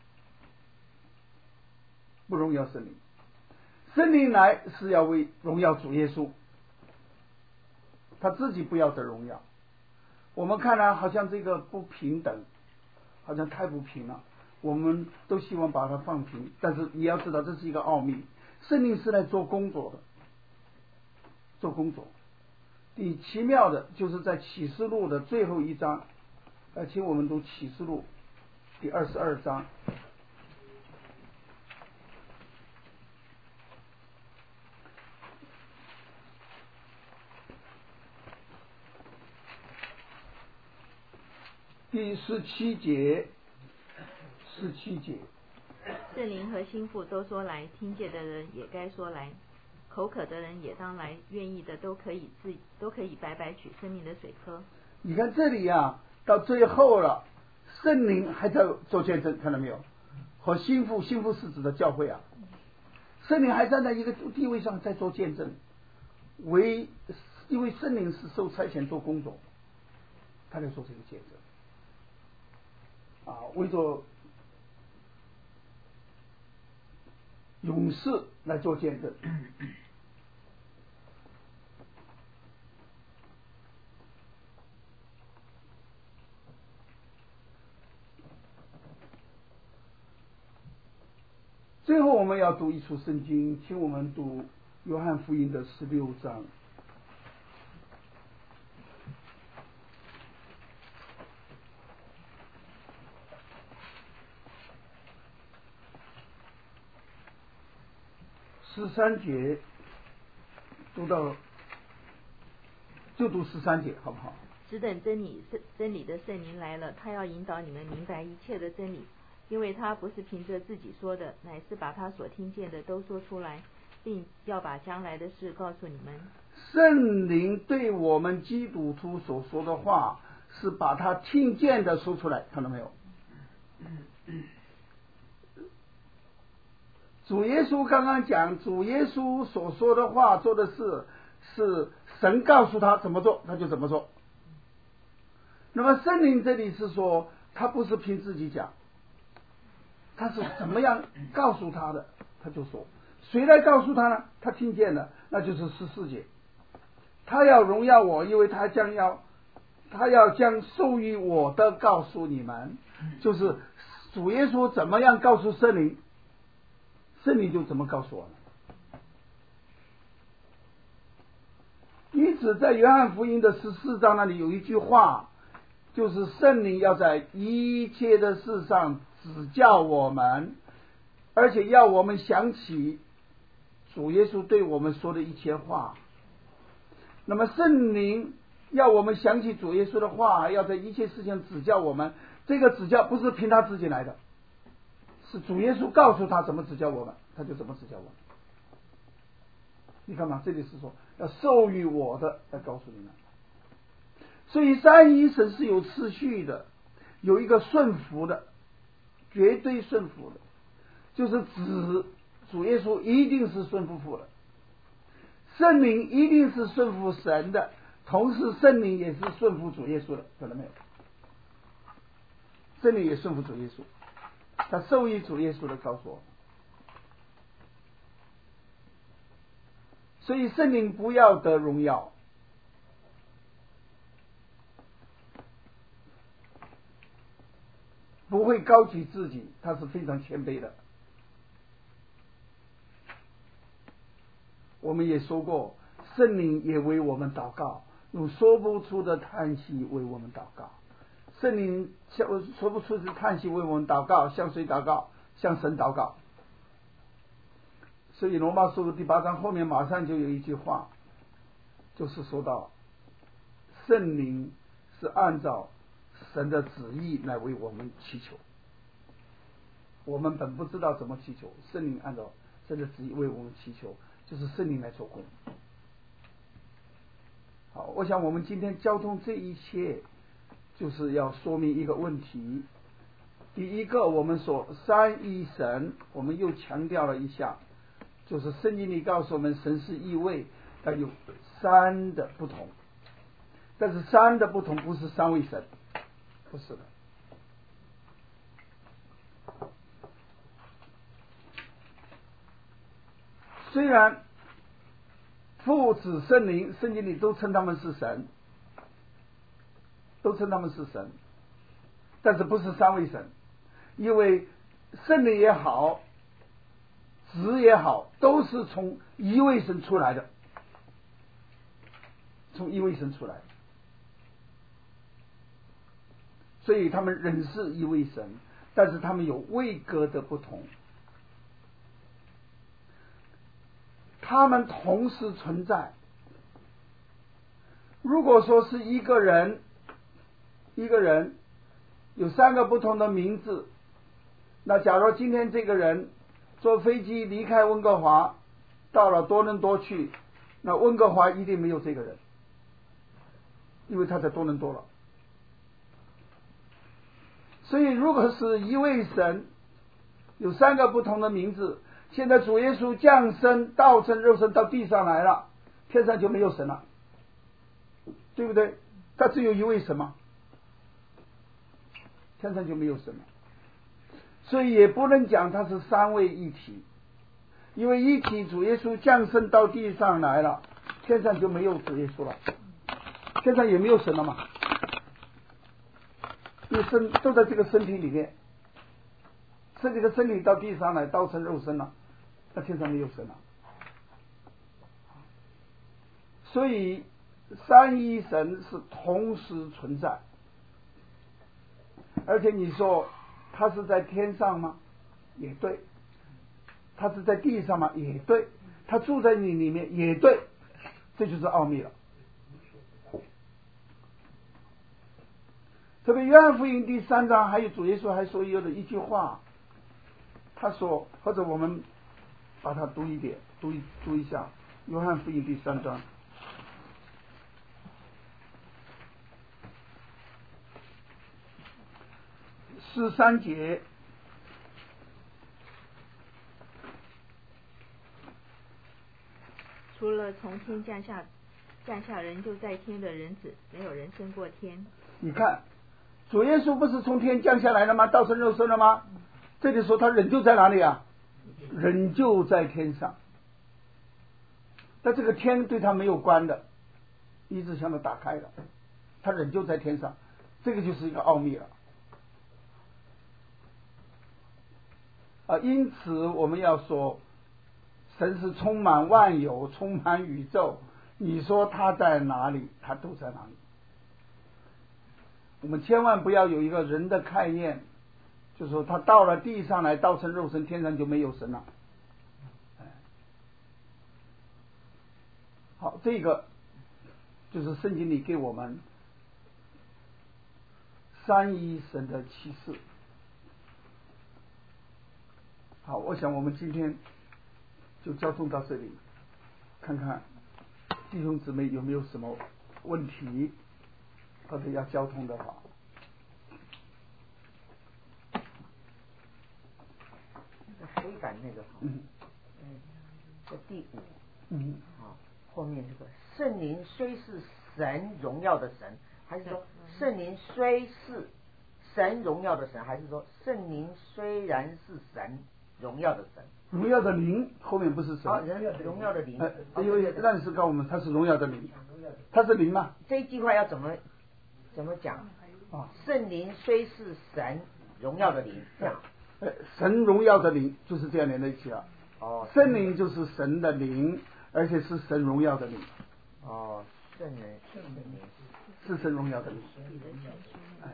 不荣耀圣灵。圣灵来是要为荣耀主耶稣，他自己不要得荣耀。我们看来好像这个不平等，好像太不平了，我们都希望把它放平，但是你要知道这是一个奥秘，圣灵是来做工作的，做工作。第奇妙的就是在启示录的最后一章，呃，请我们读启示录第二十二章。第十七节，十七节， 圣灵和心腹都说来，听见的人也该说来，口渴的人也当来，愿意的都可以自都可以白白取生命的水喝。 你看这里啊，到最后了，圣灵还在做见证，看到没有？和心腹，心腹是指的教会啊，圣灵还站在一个地位上在做见证，为因为圣灵是受差遣做工作，他在做这个见证。啊，为着勇士来做见证。最后我们要读一处圣经，请我们读约翰福音的十六章。十三节读到，就读十三节，好不好？ 只等真理圣真理的圣灵来了，他要引导你们明白一切的真理，因为他不是凭着自己说的，乃是把他所听见的都说出来，并要把将来的事告诉你们。 圣灵对我们基督徒所说的话，是把他听见的说出来，看到没有？主耶稣刚刚讲，主耶稣所说的话、做的事，是神告诉他怎么做，他就怎么做。那么圣灵这里是说，他不是凭自己讲，他是怎么样告诉他的，他就说。谁来告诉他呢？他听见了，那就是十四节。他要荣耀我，因为他将要，他要将授予我的告诉你们，就是主耶稣怎么样告诉圣灵，圣灵就怎么告诉我们。因此在约翰福音的十四章那里有一句话，就是圣灵要在一切的事上指教我们，而且要我们想起主耶稣对我们说的一切话。那么圣灵要我们想起主耶稣的话，要在一切事情指教我们，这个指教不是凭他自己来的，是主耶稣告诉他怎么指教我们，他就怎么指教我们。你看嘛，这里是说要授予我的来告诉你们。所以三一神是有次序的，有一个顺服的，绝对顺服的，就是指主耶稣一定是顺服父的，圣灵一定是顺服神的，同时圣灵也是顺服主耶稣的，看到没有？圣灵也顺服主耶稣，他授予主耶稣的告诉我。所以圣灵不要得荣耀，不会高举自己，他是非常谦卑的。我们也说过，圣灵也为我们祷告，用说不出的叹息为我们祷告。圣灵说不出的叹息为我们祷告，向谁祷告？向神祷告。所以罗马书第八章后面马上就有一句话，就是说到圣灵是按照神的旨意来为我们祈求，我们本不知道怎么祈求，圣灵按照神的旨意为我们祈求，就是圣灵来做工。好，我想我们今天交通这一切就是要说明一个问题。第一个，我们说三一神，我们又强调了一下，就是圣经里告诉我们神是一位，但有三的不同，但是三的不同不是三位神，不是的。虽然父子圣灵圣经里都称他们是神，都称他们是神，但是不是三位神，因为圣灵也好，子也好，都是从一位神出来的，从一位神出来的，所以他们仍是一位神，但是他们有位格的不同。他们同时存在。如果说是一个人，一个人有三个不同的名字，那假如今天这个人坐飞机离开温哥华，到了多伦多去，那温哥华一定没有这个人，因为他在多伦多了。所以如果是一位神有三个不同的名字，现在主耶稣降生道成肉身到地上来了，天上就没有神了，对不对？他只有一位神嘛，天上就没有神了，所以也不能讲他是三位一体，因为一体主耶稣降生到地上来了，天上就没有主耶稣了，天上也没有神了嘛，因为身都在这个身体里面，是这个身体到地上来道成肉身了，那天上没有神了。所以三一神是同时存在，而且你说他是在天上吗？也对。他是在地上吗？也对。他住在你里面也对。这就是奥秘了。特别约翰福音第三章还有主耶稣还说有的一句话，他说，或者我们把它读一遍，读一读一下，约翰福音第三章十三节， 除了从天降下降下人就在天的人子，没有人升过天。 你看，主耶稣不是从天降下来了吗？道成肉身了吗？这里说他人就在哪里啊？人就在天上。但这个天对他没有关的，一直向他打开了，他人就在天上，这个就是一个奥秘了。啊，因此我们要说，神是充满万有，充满宇宙。你说他在哪里，他都在哪里。我们千万不要有一个人的概念，就是说他到了地上来道成肉身，天上就没有神了。好，这个就是圣经里给我们三一神的启示。好，我想我们今天就交通到这里，看看弟兄姊妹有没有什么问题，或者要交通的话。 黑板那个，嗯，这第五，嗯，好，后面这个圣灵虽是神荣耀的神，还是说圣灵虽是神荣耀的神，还是说圣灵虽然是神荣耀的神？ 荣耀的灵后面不是神， 啊，荣耀的灵， 呃，因为认识告诉我们他是荣耀的灵，他是灵嘛。 这一句话要怎么怎么讲？啊，圣灵虽是神荣耀的灵，这样。 呃，神荣耀的灵就是这样连在一起了。 哦， 圣灵就是神的灵，而且是神荣耀的灵。 哦，圣灵，圣灵是神荣耀的灵。哎。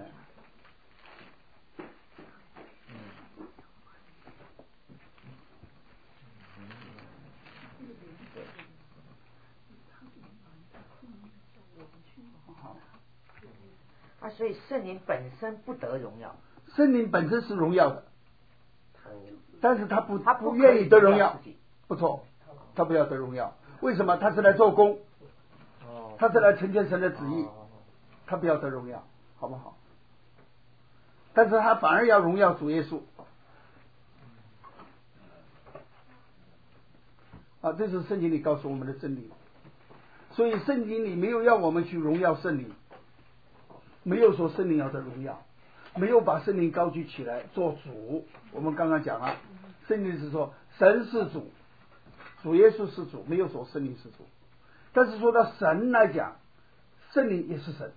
啊，所以圣灵本身不得荣耀。 圣灵本身是荣耀的，但是他不他不不愿意得荣耀， 自己不错，他不要得荣耀。为什么？他是来做工，他是来成全神的旨意，他不要得荣耀。 好不好？但是他反而要荣耀主耶稣。啊，这是圣经里告诉我们的真理。所以圣经里没有要我们去荣耀圣灵，没有说圣灵要的荣耀，没有把圣灵高举起来做主。我们刚刚讲了，圣经是说神是主，主耶稣是主，没有说圣灵是主。但是说到神来讲，圣灵也是神，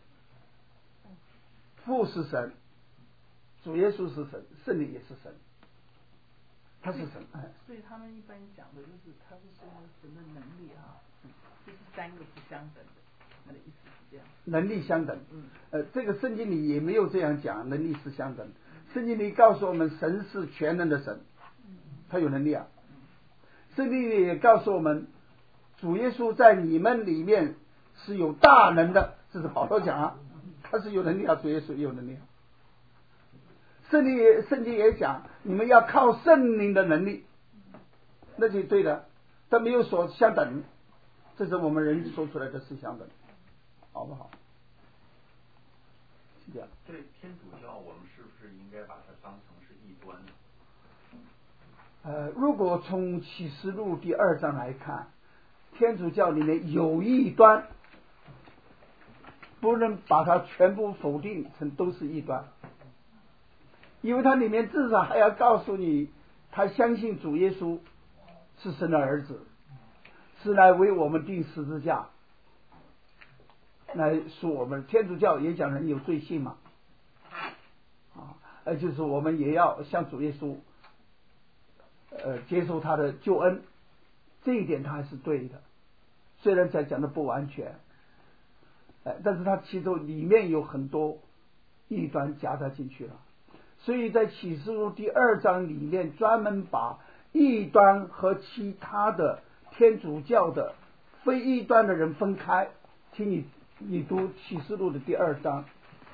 父是神，主耶稣是神，圣灵也是神，他是神。哎， 所以他们一般讲的就是他是说神的能力啊，就是三个不相等的，他的意思是这样。 能力相等， 嗯， 呃，这个圣经里也没有这样讲，能力是相等。圣经里告诉我们，神是全能的神，他有能力啊。圣经里也告诉我们，主耶稣在你们里面是有大能的，这是保罗讲啊，他是有能力啊，主耶稣也有能力啊。圣经也圣经也讲，你们要靠圣灵的能力，那就对的，他没有说相等，这是我们人说出来的是相等，好不好？是这样。 对天主教，我们是不是应该把它当成是异端呢？ 呃，如果从启示录第二章来看，天主教里面有异端，不能把它全部否定成都是异端，因为它里面至少还要告诉你，他相信主耶稣是神的儿子，是来为我们钉十字架，来说我们天主教也讲人有罪性嘛，啊，呃，就是我们也要向主耶稣，呃，接受他的救恩，这一点他还是对的，虽然在讲的不完全，呃，但是他其中里面有很多异端夹杂进去了，所以在启示录第二章里面专门把异端和其他的天主教的非异端的人分开。请你你读启示录的第二章。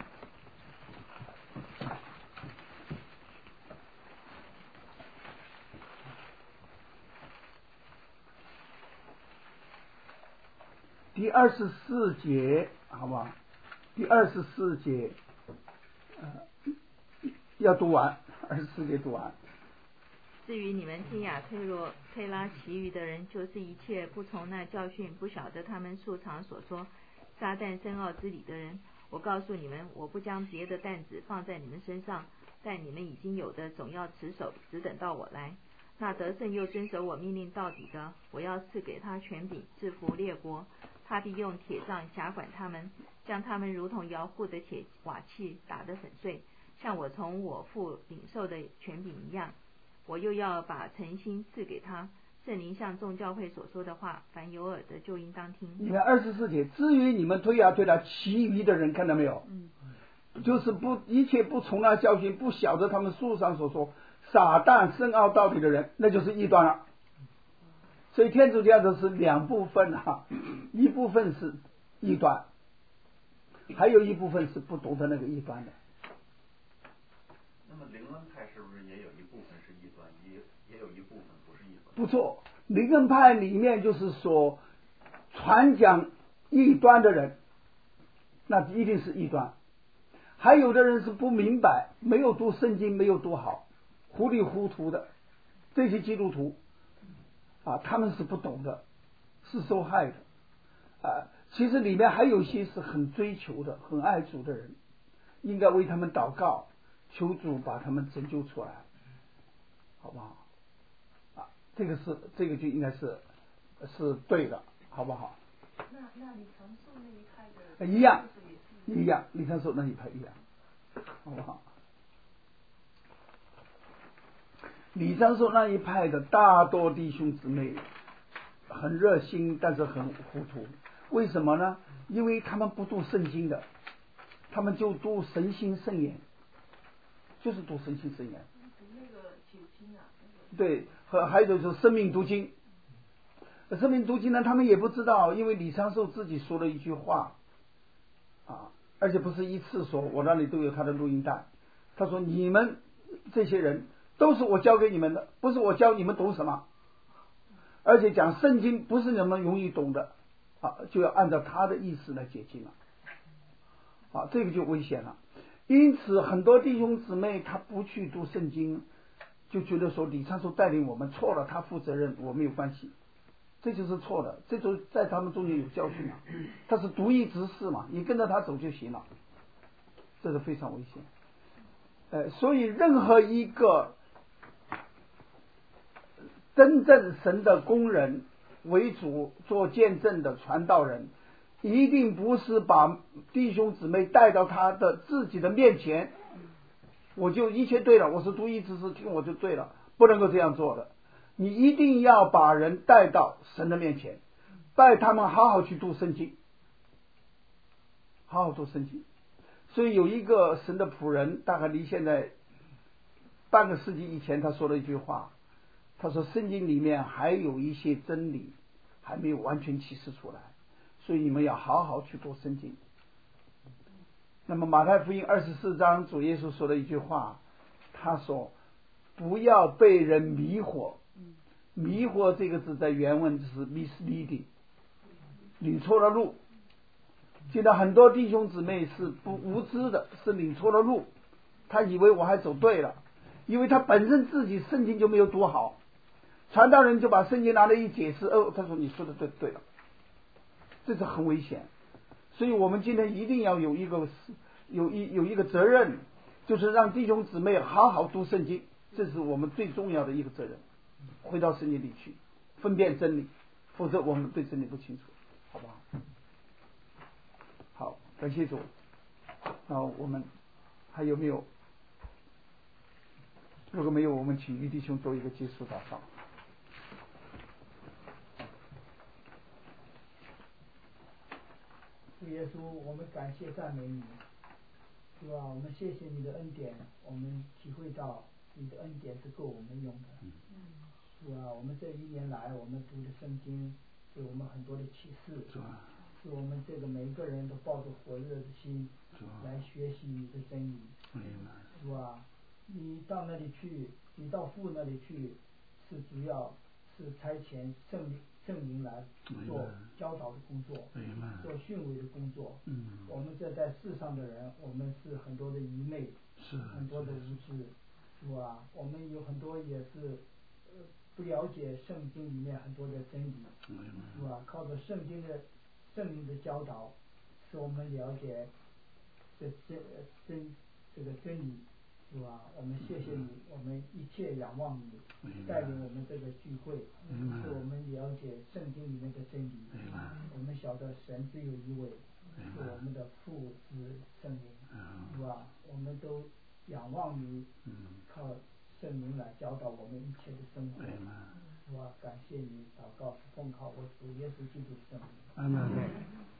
第二十四节，好吧？第二十四节，呃，要读完，二十四节读完。 至于你们听亚推罗、推拉其余的人，就是一切不从那教训、不晓得他们素常所说撒旦深奥之理的人，我告诉你们，我不将别的担子放在你们身上，但你们已经有的总要持守，只等到我来。那得胜又遵守我命令到底的，我要赐给他权柄，制服列国。他必用铁杖辖管他们，将他们如同摇户的铁瓦器打得粉碎，像我从我父领受的权柄一样。我又要把诚心赐给他，圣灵向众教会所说的话，凡有耳的就应当听。 你看二十四节，至于你们推呀推啦，其余的人看到没有？嗯，就是不一切不从那教训，不晓得他们书上所说撒旦深奥道理的人，那就是异端了。所以天主教的是两部分啊，一部分是异端，还有一部分是不懂得那个异端的。 那么灵恩派是不是也有一部分是异端，也也有一部分不是异端？ 不错，灵恩派里面就是说传讲异端的人，那一定是异端。还有的人是不明白，没有读圣经，没有读好，糊里糊涂的，这些基督徒啊，他们是不懂的，是受害的啊。其实里面还有些是很追求的，很爱主的人，应该为他们祷告，求主把他们拯救出来，好不好？啊，这个是这个就应该是是对的，好不好？ 那那李长寿那一派的一样一样，李长寿那一派一样，好不好？李长寿那一派的大多弟兄姊妹很热心，但是很糊涂。为什么呢？因为他们不读圣经的，他们就读神心圣言，就是读神心圣言。 读那个九经啊。 对，和还有就是生命读经。生命读经呢，他们也不知道，因为李长寿自己说了一句话啊，而且不是一次说，我那里都有他的录音带。他说：“你们这些人都是我教给你们的，不是我教你们懂什么。而且讲圣经不是你们容易懂的啊，就要按照他的意思来解经了。” 啊，这个就危险了。因此很多弟兄姊妹他不去读圣经，就觉得说李长寿带领我们错了，他负责任，我没有关系，这就是错的。这就在他们中间有教训了，他是独一执事嘛，你跟着他走就行了，这是非常危险。呃，所以任何一个真正神的工人为主做见证的传道人，一定不是把弟兄姊妹带到他的自己的面前，我就一切对了，我是独一执事，听我就对了，不能够这样做的。你一定要把人带到神的面前，带他们好好去读圣经，好好读圣经。所以有一个神的仆人，大概离现在半个世纪以前，他说了一句话，他说圣经里面还有一些真理还没有完全启示出来，所以你们要好好去读圣经。那么马太福音二十四章主耶稣说了一句话，他说不要被人迷惑，迷惑这个字在原文是 misleading， 领错了路。现在很多弟兄姊妹是不无知的，是领错了路，他以为我还走对了，因为他本身自己圣经就没有读好，传道人就把圣经拿来一解释，哦，他说你说的对对了，这是很危险。所以我们今天一定要有一个有一有一个责任，就是让弟兄姊妹好好读圣经，这是我们最重要的一个责任。回到圣经里去分辨真理，否则我们对真理不清楚，好不好？好，感谢主。那我们还有没有？如果没有，我们请于弟兄做一个结束祷告。 主耶稣，我们感谢赞美你，是吧？我们谢谢你的恩典，我们体会到你的恩典是够我们用的，是吧？我们这一年来，我们读的圣经给我们很多的启示，是我们这个每一个人都抱着火热的心来学习你的真理，是吧？你到那里去，你到父那里去，是主要是差遣圣圣灵来做教导的工作，做训诲的工作。我们这在世上的人，我们是很多的愚昧，很多的无知，是吧？我们有很多也是呃不了解圣经里面很多的真理，是吧？靠着圣经的圣灵的教导，使我们了解这这真这个真理，是吧？我们谢谢你，我们一切仰望你，带领我们这个聚会，使我们了解圣经里面的真理。我们晓得神只有一位，是我们的父子圣灵，是吧？我们都仰望你，靠圣灵来教导我们一切的生活，是吧？感谢你，祷告是奉靠我主耶稣基督的圣名。